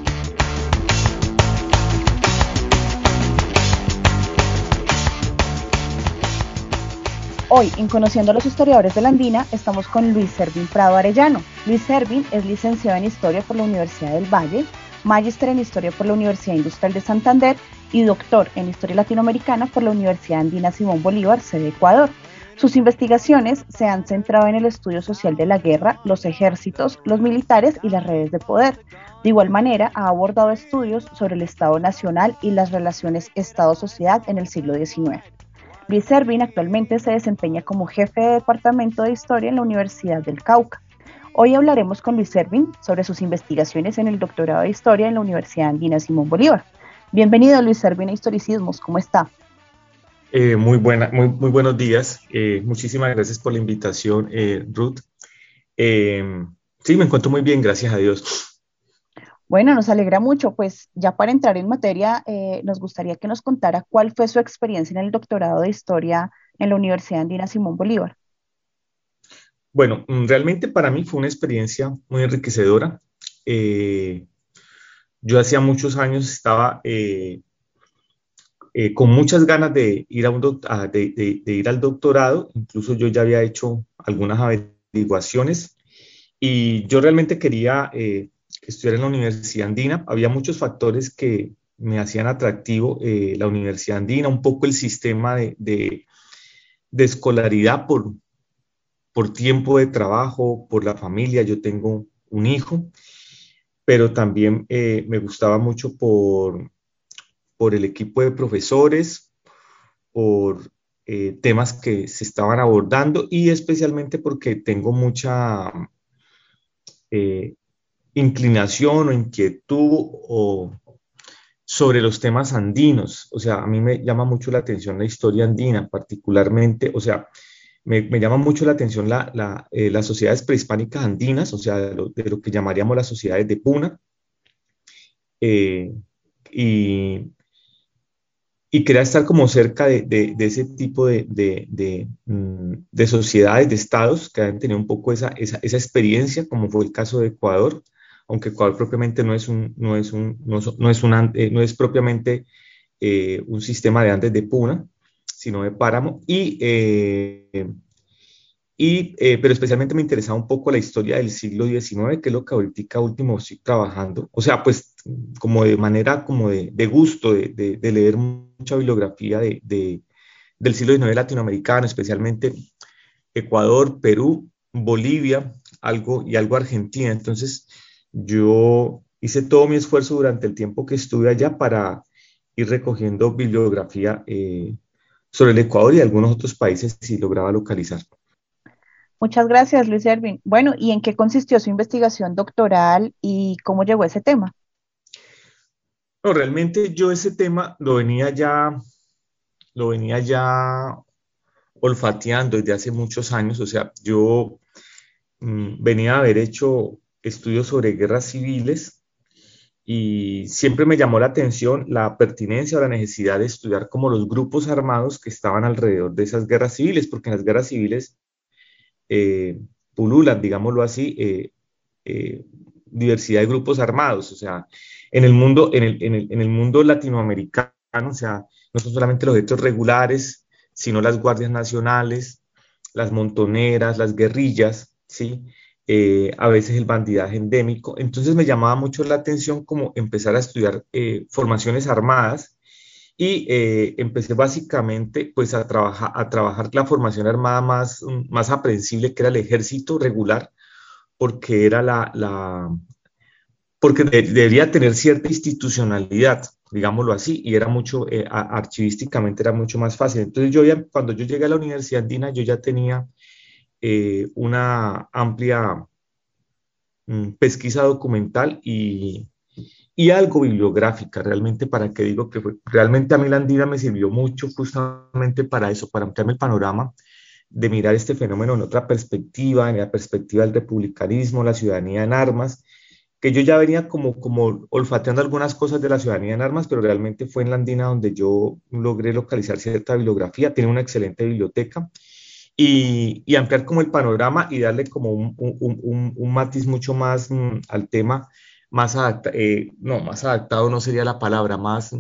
Hoy, en Conociendo a los Historiadores de la Andina, estamos con Luis Servín Prado Arellano. Luis Servín es licenciado en Historia por la Universidad del Valle, magíster en Historia por la Universidad Industrial de Santander y doctor en Historia Latinoamericana por la Universidad Andina Simón Bolívar, sede Ecuador. Sus investigaciones se han centrado en el estudio social de la guerra, los ejércitos, los militares y las redes de poder. De igual manera, ha abordado estudios sobre el Estado Nacional y las relaciones Estado-sociedad en el siglo XIX. Luis Servín actualmente se desempeña como jefe de Departamento de Historia en la Universidad del Cauca. Hoy hablaremos con Luis Servín sobre sus investigaciones en el doctorado de Historia en la Universidad Andina Simón Bolívar. Bienvenido, Luis Servín a Historicismos, ¿cómo está? Muy buenos días. Muchísimas gracias por la invitación, Ruth. Sí, me encuentro muy bien, gracias a Dios. Bueno, nos alegra mucho. Pues ya para entrar en materia, nos gustaría que nos contara cuál fue su experiencia en el doctorado de Historia en la Universidad Andina Simón Bolívar. Bueno, realmente para mí fue una experiencia muy enriquecedora. Yo hacía muchos años estaba con muchas ganas de ir ir al doctorado. Incluso yo ya había hecho algunas averiguaciones y yo realmente quería estudiar en la Universidad Andina. Había muchos factores que me hacían atractivo la Universidad Andina, un poco el sistema de escolaridad por tiempo de trabajo, por la familia. Yo tengo un hijo, pero también me gustaba mucho por el equipo de profesores, por temas que se estaban abordando y especialmente porque tengo mucha inclinación o inquietud sobre los temas andinos. O sea, a mí me llama mucho la atención la historia andina, particularmente, o sea, me llama mucho la atención las sociedades prehispánicas andinas, o sea, de lo que llamaríamos las sociedades de Puna, y quería estar como cerca de ese tipo de sociedades, de estados que han tenido un poco esa experiencia, como fue el caso de Ecuador, aunque Ecuador propiamente no es propiamente un sistema de Andes de Puna, sino de páramo, pero especialmente me interesaba un poco la historia del siglo XIX, que es lo que ahorita último estoy trabajando. O sea, pues como de manera como de gusto, de leer mucha bibliografía del siglo XIX latinoamericano, especialmente Ecuador, Perú, Bolivia, algo Argentina. Entonces yo hice todo mi esfuerzo durante el tiempo que estuve allá para ir recogiendo bibliografía sobre el Ecuador y algunos otros países si lograba localizar. Muchas gracias, Luis Ervin. Bueno, ¿y en qué consistió su investigación doctoral y cómo llegó a ese tema? No, realmente yo ese tema lo venía ya olfateando desde hace muchos años. O sea, yo venía a haber hecho estudios sobre guerras civiles y siempre me llamó la atención la pertinencia o la necesidad de estudiar como los grupos armados que estaban alrededor de esas guerras civiles, porque en las guerras civiles pululan, digámoslo así, diversidad de grupos armados. O sea, en el mundo latinoamericano, o sea, no son solamente los ejércitos regulares, sino las guardias nacionales, las montoneras, las guerrillas, ¿sí? A veces el bandidaje endémico. Entonces me llamaba mucho la atención como empezar a estudiar formaciones armadas. Y empecé básicamente pues a trabajar la formación armada más aprensible, que era el ejército regular, porque era porque debería tener cierta institucionalidad, digámoslo así, y era mucho, archivísticamente era mucho más fácil. Entonces cuando yo llegué a la Universidad Andina, yo ya tenía una amplia pesquisa documental y algo bibliográfica, realmente. ¿Para qué digo que realmente a mí la Andina me sirvió mucho justamente para eso, para ampliarme el panorama, de mirar este fenómeno en otra perspectiva, en la perspectiva del republicanismo, la ciudadanía en armas, que yo ya venía como olfateando algunas cosas de la ciudadanía en armas, pero realmente fue en la Andina donde yo logré localizar cierta bibliografía. Tiene una excelente biblioteca, y ampliar como el panorama y darle como un matiz mucho más al tema, más adaptado no sería la palabra, más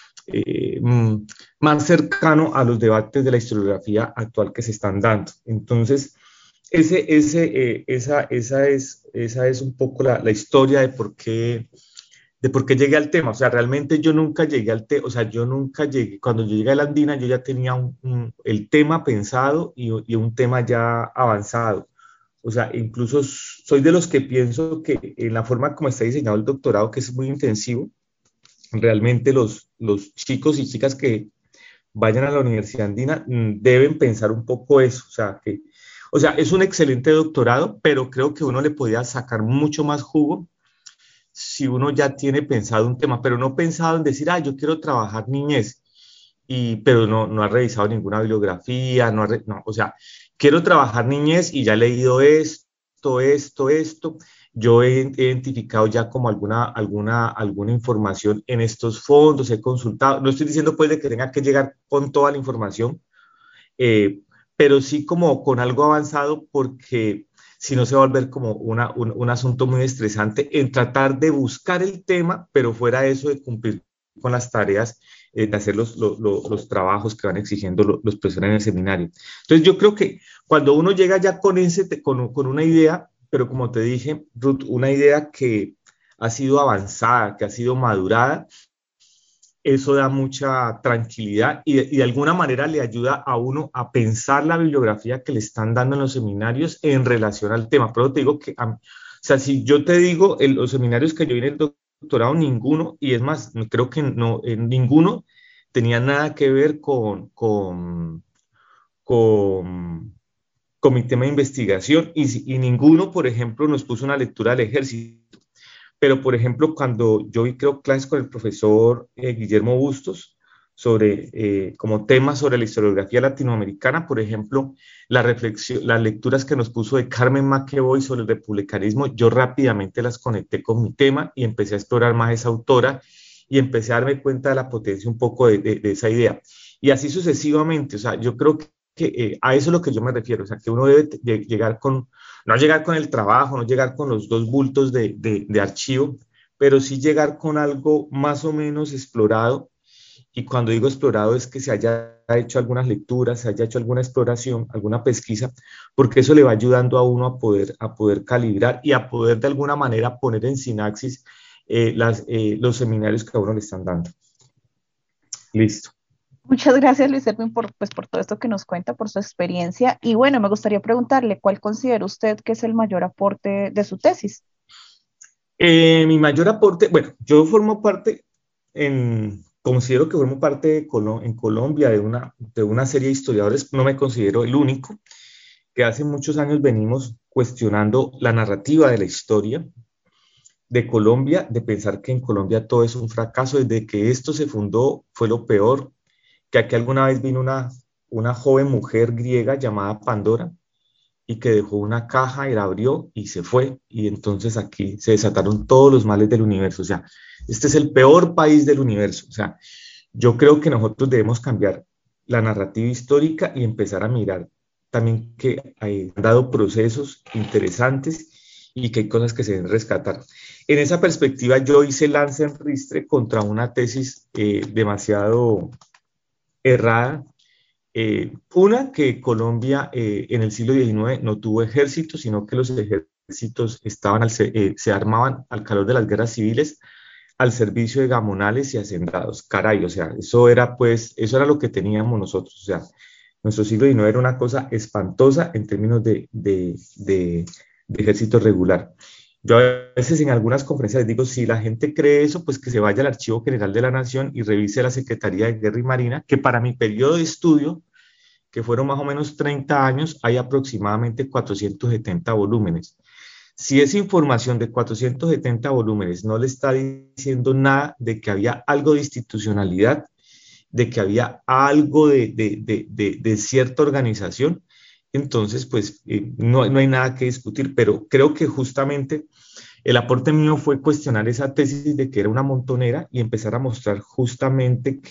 cercano a los debates de la historiografía actual que se están dando. Entonces, esa es un poco la historia de por qué llegué al tema. O sea, realmente yo nunca llegué al tema, o sea, cuando yo llegué a la Andina, yo ya tenía el tema pensado y un tema ya avanzado. O sea, incluso soy de los que pienso que en la forma como está diseñado el doctorado, que es muy intensivo, realmente los chicos y chicas que vayan a la Universidad Andina deben pensar un poco eso. O sea, es un excelente doctorado, pero creo que uno le podía sacar mucho más jugo si uno ya tiene pensado un tema, pero no pensado en decir, yo quiero trabajar niñez, pero no ha revisado ninguna bibliografía, no, o sea, quiero trabajar niñez y ya he leído esto. Yo he identificado ya como alguna información en estos fondos, he consultado. No estoy diciendo pues de que tenga que llegar con toda la información, pero sí como con algo avanzado, porque si no se va a volver como un asunto muy estresante en tratar de buscar el tema, pero fuera eso de cumplir con las tareas, de hacer los trabajos que van exigiendo los profesores en el seminario. Entonces yo creo que cuando uno llega ya con una idea, pero como te dije, Ruth, una idea que ha sido avanzada, que ha sido madurada, eso da mucha tranquilidad y de alguna manera le ayuda a uno a pensar la bibliografía que le están dando en los seminarios en relación al tema. Pero te digo que, o sea, si yo te digo, los seminarios que yo vi en el doctorado, ninguno, y es más, creo que ninguno tenía nada que ver con mi tema de investigación, y ninguno, por ejemplo, nos puso una lectura del ejército. Pero, por ejemplo, cuando yo vi, creo, clases con el profesor Guillermo Bustos como temas sobre la historiografía latinoamericana, por ejemplo, las lecturas que nos puso de Carmen McEvoy sobre el republicanismo, yo rápidamente las conecté con mi tema y empecé a explorar más esa autora y empecé a darme cuenta de la potencia un poco de esa idea. Y así sucesivamente, o sea, yo creo que a eso es lo que yo me refiero, o sea, que uno debe llegar no llegar con el trabajo, no llegar con los 2 bultos de archivo, pero sí llegar con algo más o menos explorado. Y cuando digo explorado es que se haya hecho algunas lecturas, se haya hecho alguna exploración, alguna pesquisa, porque eso le va ayudando a uno a poder calibrar y a poder de alguna manera poner en sinapsis los seminarios que a uno le están dando. Listo. Muchas gracias, Luis Erwin, por todo esto que nos cuenta, por su experiencia. Y bueno, me gustaría preguntarle, ¿cuál considera usted que es el mayor aporte de su tesis? Mi mayor aporte, bueno, yo formo parte considero que formo parte en Colombia de una serie de historiadores, no me considero el único, que hace muchos años venimos cuestionando la narrativa de la historia de Colombia, de pensar que en Colombia todo es un fracaso. Desde que esto se fundó fue lo peor, que aquí alguna vez vino una joven mujer griega llamada Pandora y que dejó una caja y la abrió y se fue, y entonces aquí se desataron todos los males del universo. O sea, este es el peor país del universo. O sea, yo creo que nosotros debemos cambiar la narrativa histórica y empezar a mirar también que han dado procesos interesantes y que hay cosas que se deben rescatar. En esa perspectiva yo hice lance en ristre contra una tesis demasiado errada. Una, que Colombia en el siglo XIX no tuvo ejército, sino que los ejércitos se armaban al calor de las guerras civiles al servicio de gamonales y hacendados. Caray, o sea, eso era lo que teníamos nosotros. O sea, nuestro siglo XIX era una cosa espantosa en términos de ejército regular. Yo a veces en algunas conferencias les digo, si la gente cree eso, pues que se vaya al Archivo General de la Nación y revise la Secretaría de Guerra y Marina, que para mi periodo de estudio, que fueron más o menos 30 años, hay aproximadamente 470 volúmenes. Si esa información de 470 volúmenes no le está diciendo nada de que había algo de institucionalidad, de que había algo de cierta organización, entonces pues no hay nada que discutir, pero creo que justamente el aporte mío fue cuestionar esa tesis de que era una montonera y empezar a mostrar justamente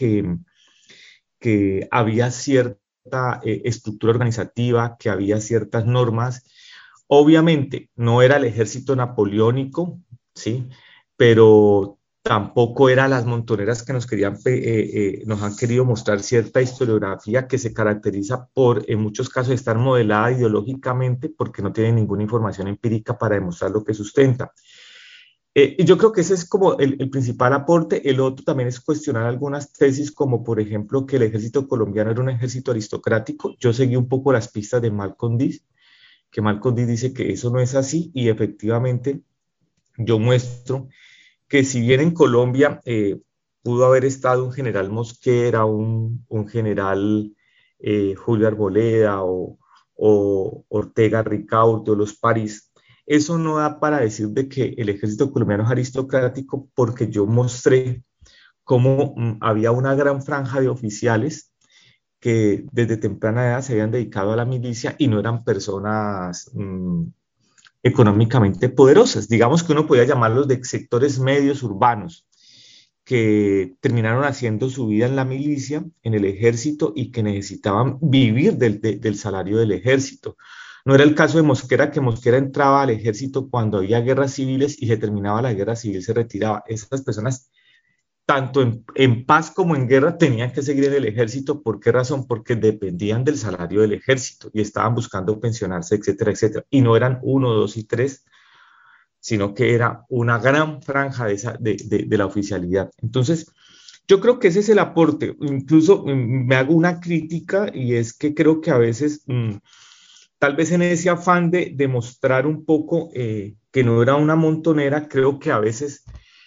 que había cierta estructura organizativa, que había ciertas normas. Obviamente no era el ejército napoleónico, ¿sí? Pero tampoco eran las montoneras que nos han querido mostrar cierta historiografía que se caracteriza por, en muchos casos, estar modelada ideológicamente porque no tiene ninguna información empírica para demostrar lo que sustenta. Y yo creo que ese es como el principal aporte. El otro también es cuestionar algunas tesis, como por ejemplo que el ejército colombiano era un ejército aristocrático. Yo seguí un poco las pistas de Malcolm X, que Malcolm X dice que eso no es así, y efectivamente yo muestro que si bien en Colombia pudo haber estado un general Mosquera, un general Julio Arboleda o Ortega Ricaurte o los París, eso no da para decir de que el ejército colombiano es aristocrático, porque yo mostré cómo había una gran franja de oficiales que desde temprana edad se habían dedicado a la milicia y no eran personas económicamente poderosas. Digamos que uno podía llamarlos de sectores medios urbanos, que terminaron haciendo su vida en la milicia, en el ejército, y que necesitaban vivir del salario del ejército. No era el caso de Mosquera, que Mosquera entraba al ejército cuando había guerras civiles y se terminaba la guerra civil, se retiraba. Esas personas, tanto en paz como en guerra, tenían que seguir en el ejército. ¿Por qué razón? Porque dependían del salario del ejército y estaban buscando pensionarse, etcétera, etcétera. Y no eran 1, 2 y 3, sino que era una gran franja de la oficialidad. Entonces, yo creo que ese es el aporte. Incluso me hago una crítica, y es que creo que a veces, tal vez en ese afán de demostrar un poco que no era una montonera, creo que a veces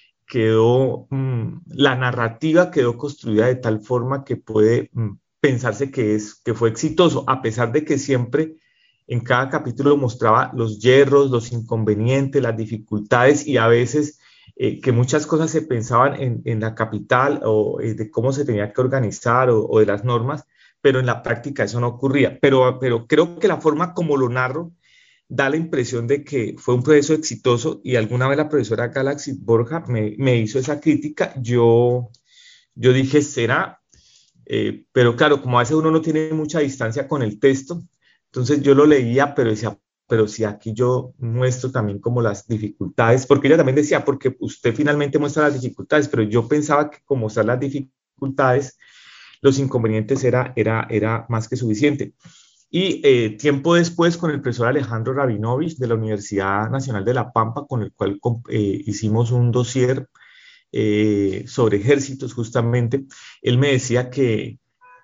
la narrativa quedó construida de tal forma que puede pensarse que fue exitoso, a pesar de que siempre en cada capítulo mostraba los yerros, los inconvenientes, las dificultades, y a veces que muchas cosas se pensaban en la capital o de cómo se tenía que organizar o de las normas, pero en la práctica eso no ocurría. Pero creo que la forma como lo narro da la impresión de que fue un proceso exitoso y alguna vez la profesora Galaxy Borja me hizo esa crítica. Yo dije, será, pero claro, como a veces uno no tiene mucha distancia con el texto, entonces yo lo leía, pero decía, pero si aquí yo muestro también como las dificultades, porque ella también decía, porque usted finalmente muestra las dificultades, pero yo pensaba que como mostrar las dificultades, los inconvenientes era más que suficiente. Y tiempo después, con el profesor Alejandro Rabinovich de la Universidad Nacional de La Pampa, con el cual hicimos un dossier sobre ejércitos justamente, él me decía que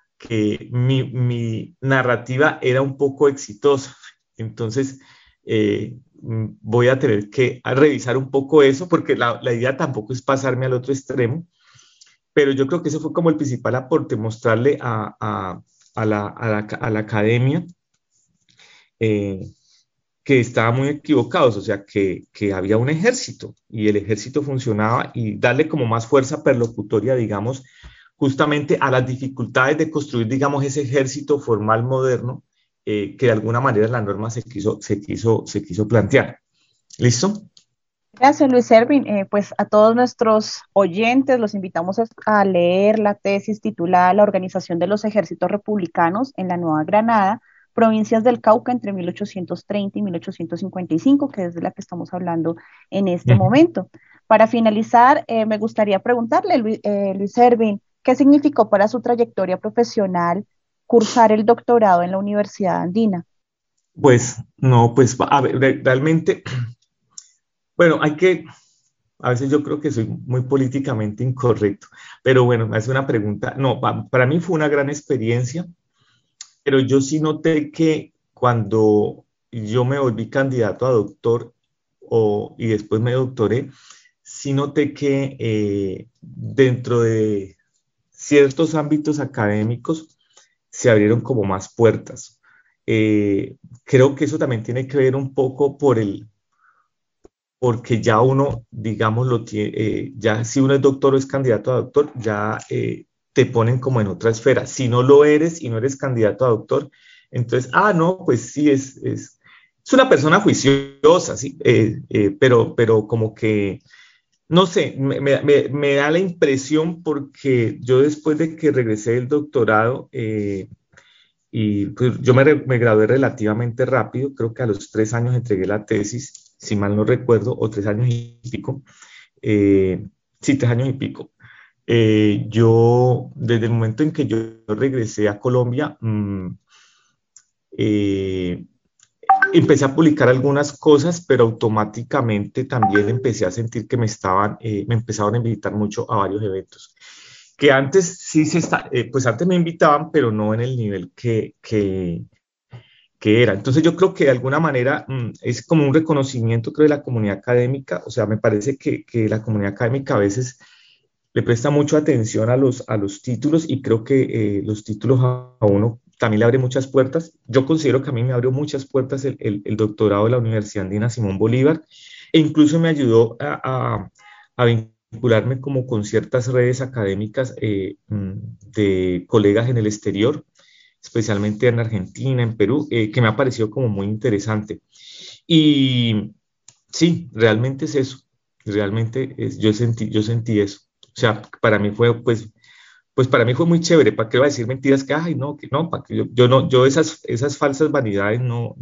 mi narrativa era un poco exitosa. Entonces, voy a tener que revisar un poco eso, porque la idea tampoco es pasarme al otro extremo, pero yo creo que eso fue como el principal aporte, mostrarle a la academia que estaban muy equivocados, o sea, que había un ejército y el ejército funcionaba, y darle como más fuerza perlocutoria, digamos, justamente a las dificultades de construir, digamos, ese ejército formal moderno que de alguna manera la norma se quiso plantear. ¿Listo? Gracias, Luis Ervin. Pues a todos nuestros oyentes los invitamos a leer la tesis titulada La organización de los ejércitos republicanos en la Nueva Granada, provincias del Cauca entre 1830 y 1855, que es de la que estamos hablando en este momento. Para finalizar, me gustaría preguntarle, Luis Ervin, ¿qué significó para su trayectoria profesional cursar el doctorado en la Universidad Andina? Pues no, pues a ver, realmente, bueno, a veces yo creo que soy muy políticamente incorrecto, pero bueno, me hace una pregunta. No, para mí fue una gran experiencia, pero yo sí noté que cuando yo me volví candidato a doctor y después me doctoré, sí noté que dentro de ciertos ámbitos académicos se abrieron como más puertas. Creo que eso también tiene que ver un poco porque ya uno, digamos, ya si uno es doctor o es candidato a doctor, ya te ponen como en otra esfera. Si no lo eres y no eres candidato a doctor, entonces, no, pues sí, es una persona juiciosa, sí, pero como que, no sé, me da la impresión, porque yo después de que regresé del doctorado, y pues yo me gradué relativamente rápido, creo que a los 3 años entregué la tesis, si mal no recuerdo, o 3 años y pico, sí, 3 años y pico. Yo, desde el momento en que yo regresé a Colombia, empecé a publicar algunas cosas, pero automáticamente también empecé a sentir que me empezaban a invitar mucho a varios eventos. Que antes sí pues antes me invitaban, pero no en el nivel que era. Entonces yo creo que de alguna manera es como un reconocimiento, creo, de la comunidad académica. O sea, me parece que la comunidad académica a veces le presta mucha atención a los títulos, y creo que los títulos a uno también le abren muchas puertas. Yo considero que a mí me abrió muchas puertas el doctorado de la Universidad Andina Simón Bolívar, e incluso me ayudó a vincularme como con ciertas redes académicas de colegas en el exterior, especialmente en Argentina, en Perú, que me ha parecido como muy interesante. Y sí, realmente es eso, realmente yo sentí eso. O sea, para mí fue, pues para mí fue muy chévere. ¿Para qué voy a decir mentiras? Que, ay, no, para que yo esas falsas vanidades no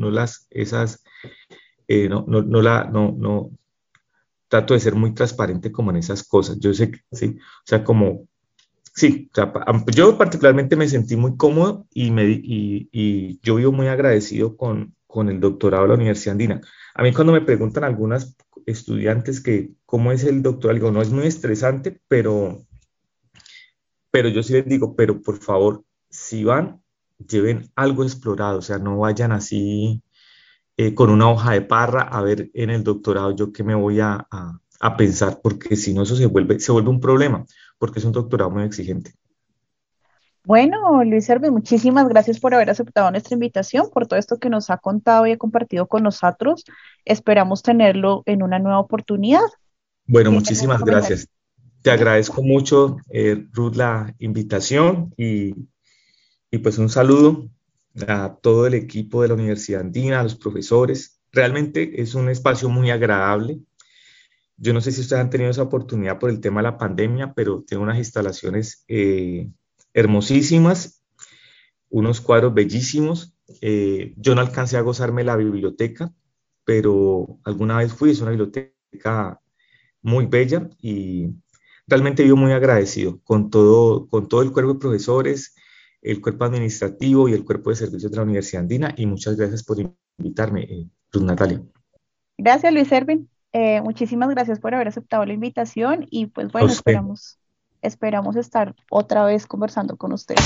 trato de ser muy transparente como en esas cosas. Yo sé que, sí, o sea, como, sí, o sea, yo particularmente me sentí muy cómodo y yo vivo muy agradecido con el doctorado de la Universidad Andina. A mí cuando me preguntan algunas estudiantes que cómo es el doctorado, digo, no es muy estresante, pero yo sí les digo, pero por favor, si van, lleven algo explorado, o sea, no vayan así con una hoja de parra a ver en el doctorado yo qué me voy a pensar, porque si no eso se vuelve un problema, porque es un doctorado muy exigente. Bueno, Luis Ervin, muchísimas gracias por haber aceptado nuestra invitación, por todo esto que nos ha contado y ha compartido con nosotros. Esperamos tenerlo en una nueva oportunidad. Bueno, muchísimas gracias. Te agradezco mucho, Ruth, la invitación y pues un saludo a todo el equipo de la Universidad Andina, a los profesores. Realmente es un espacio muy agradable. Yo no sé si ustedes han tenido esa oportunidad por el tema de la pandemia, pero tengo unas instalaciones hermosísimas, unos cuadros bellísimos. Yo no alcancé a gozarme la biblioteca, pero alguna vez fui. Es una biblioteca muy bella y realmente vivo muy agradecido con todo el cuerpo de profesores, el cuerpo administrativo y el cuerpo de servicios de la Universidad Andina, y muchas gracias por invitarme, Luz Natalia. Gracias, Luis Ervin. Muchísimas gracias por haber aceptado la invitación y pues bueno, esperamos estar otra vez conversando con ustedes.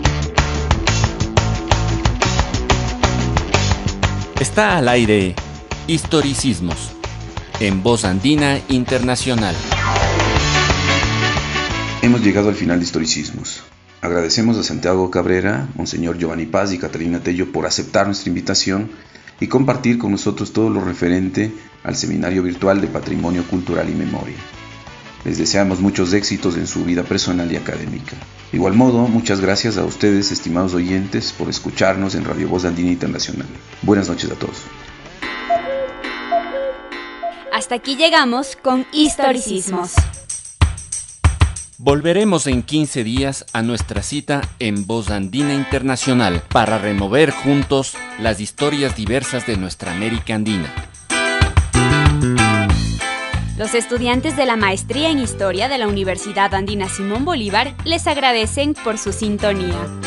Está al aire Historicismos en Voz Andina Internacional. Hemos llegado al final de Historicismos. Agradecemos a Santiago Cabrera, Monseñor Giovanni Paz y Catalina Tello por aceptar nuestra invitación y compartir con nosotros todo lo referente al Seminario Virtual de Patrimonio Cultural y Memoria. Les deseamos muchos éxitos en su vida personal y académica. De igual modo, muchas gracias a ustedes, estimados oyentes, por escucharnos en Radio Voz Andina Internacional. Buenas noches a todos. Hasta aquí llegamos con Historicismos. Volveremos en 15 días a nuestra cita en Voz Andina Internacional para remover juntos las historias diversas de nuestra América Andina. Los estudiantes de la Maestría en Historia de la Universidad Andina Simón Bolívar les agradecen por su sintonía.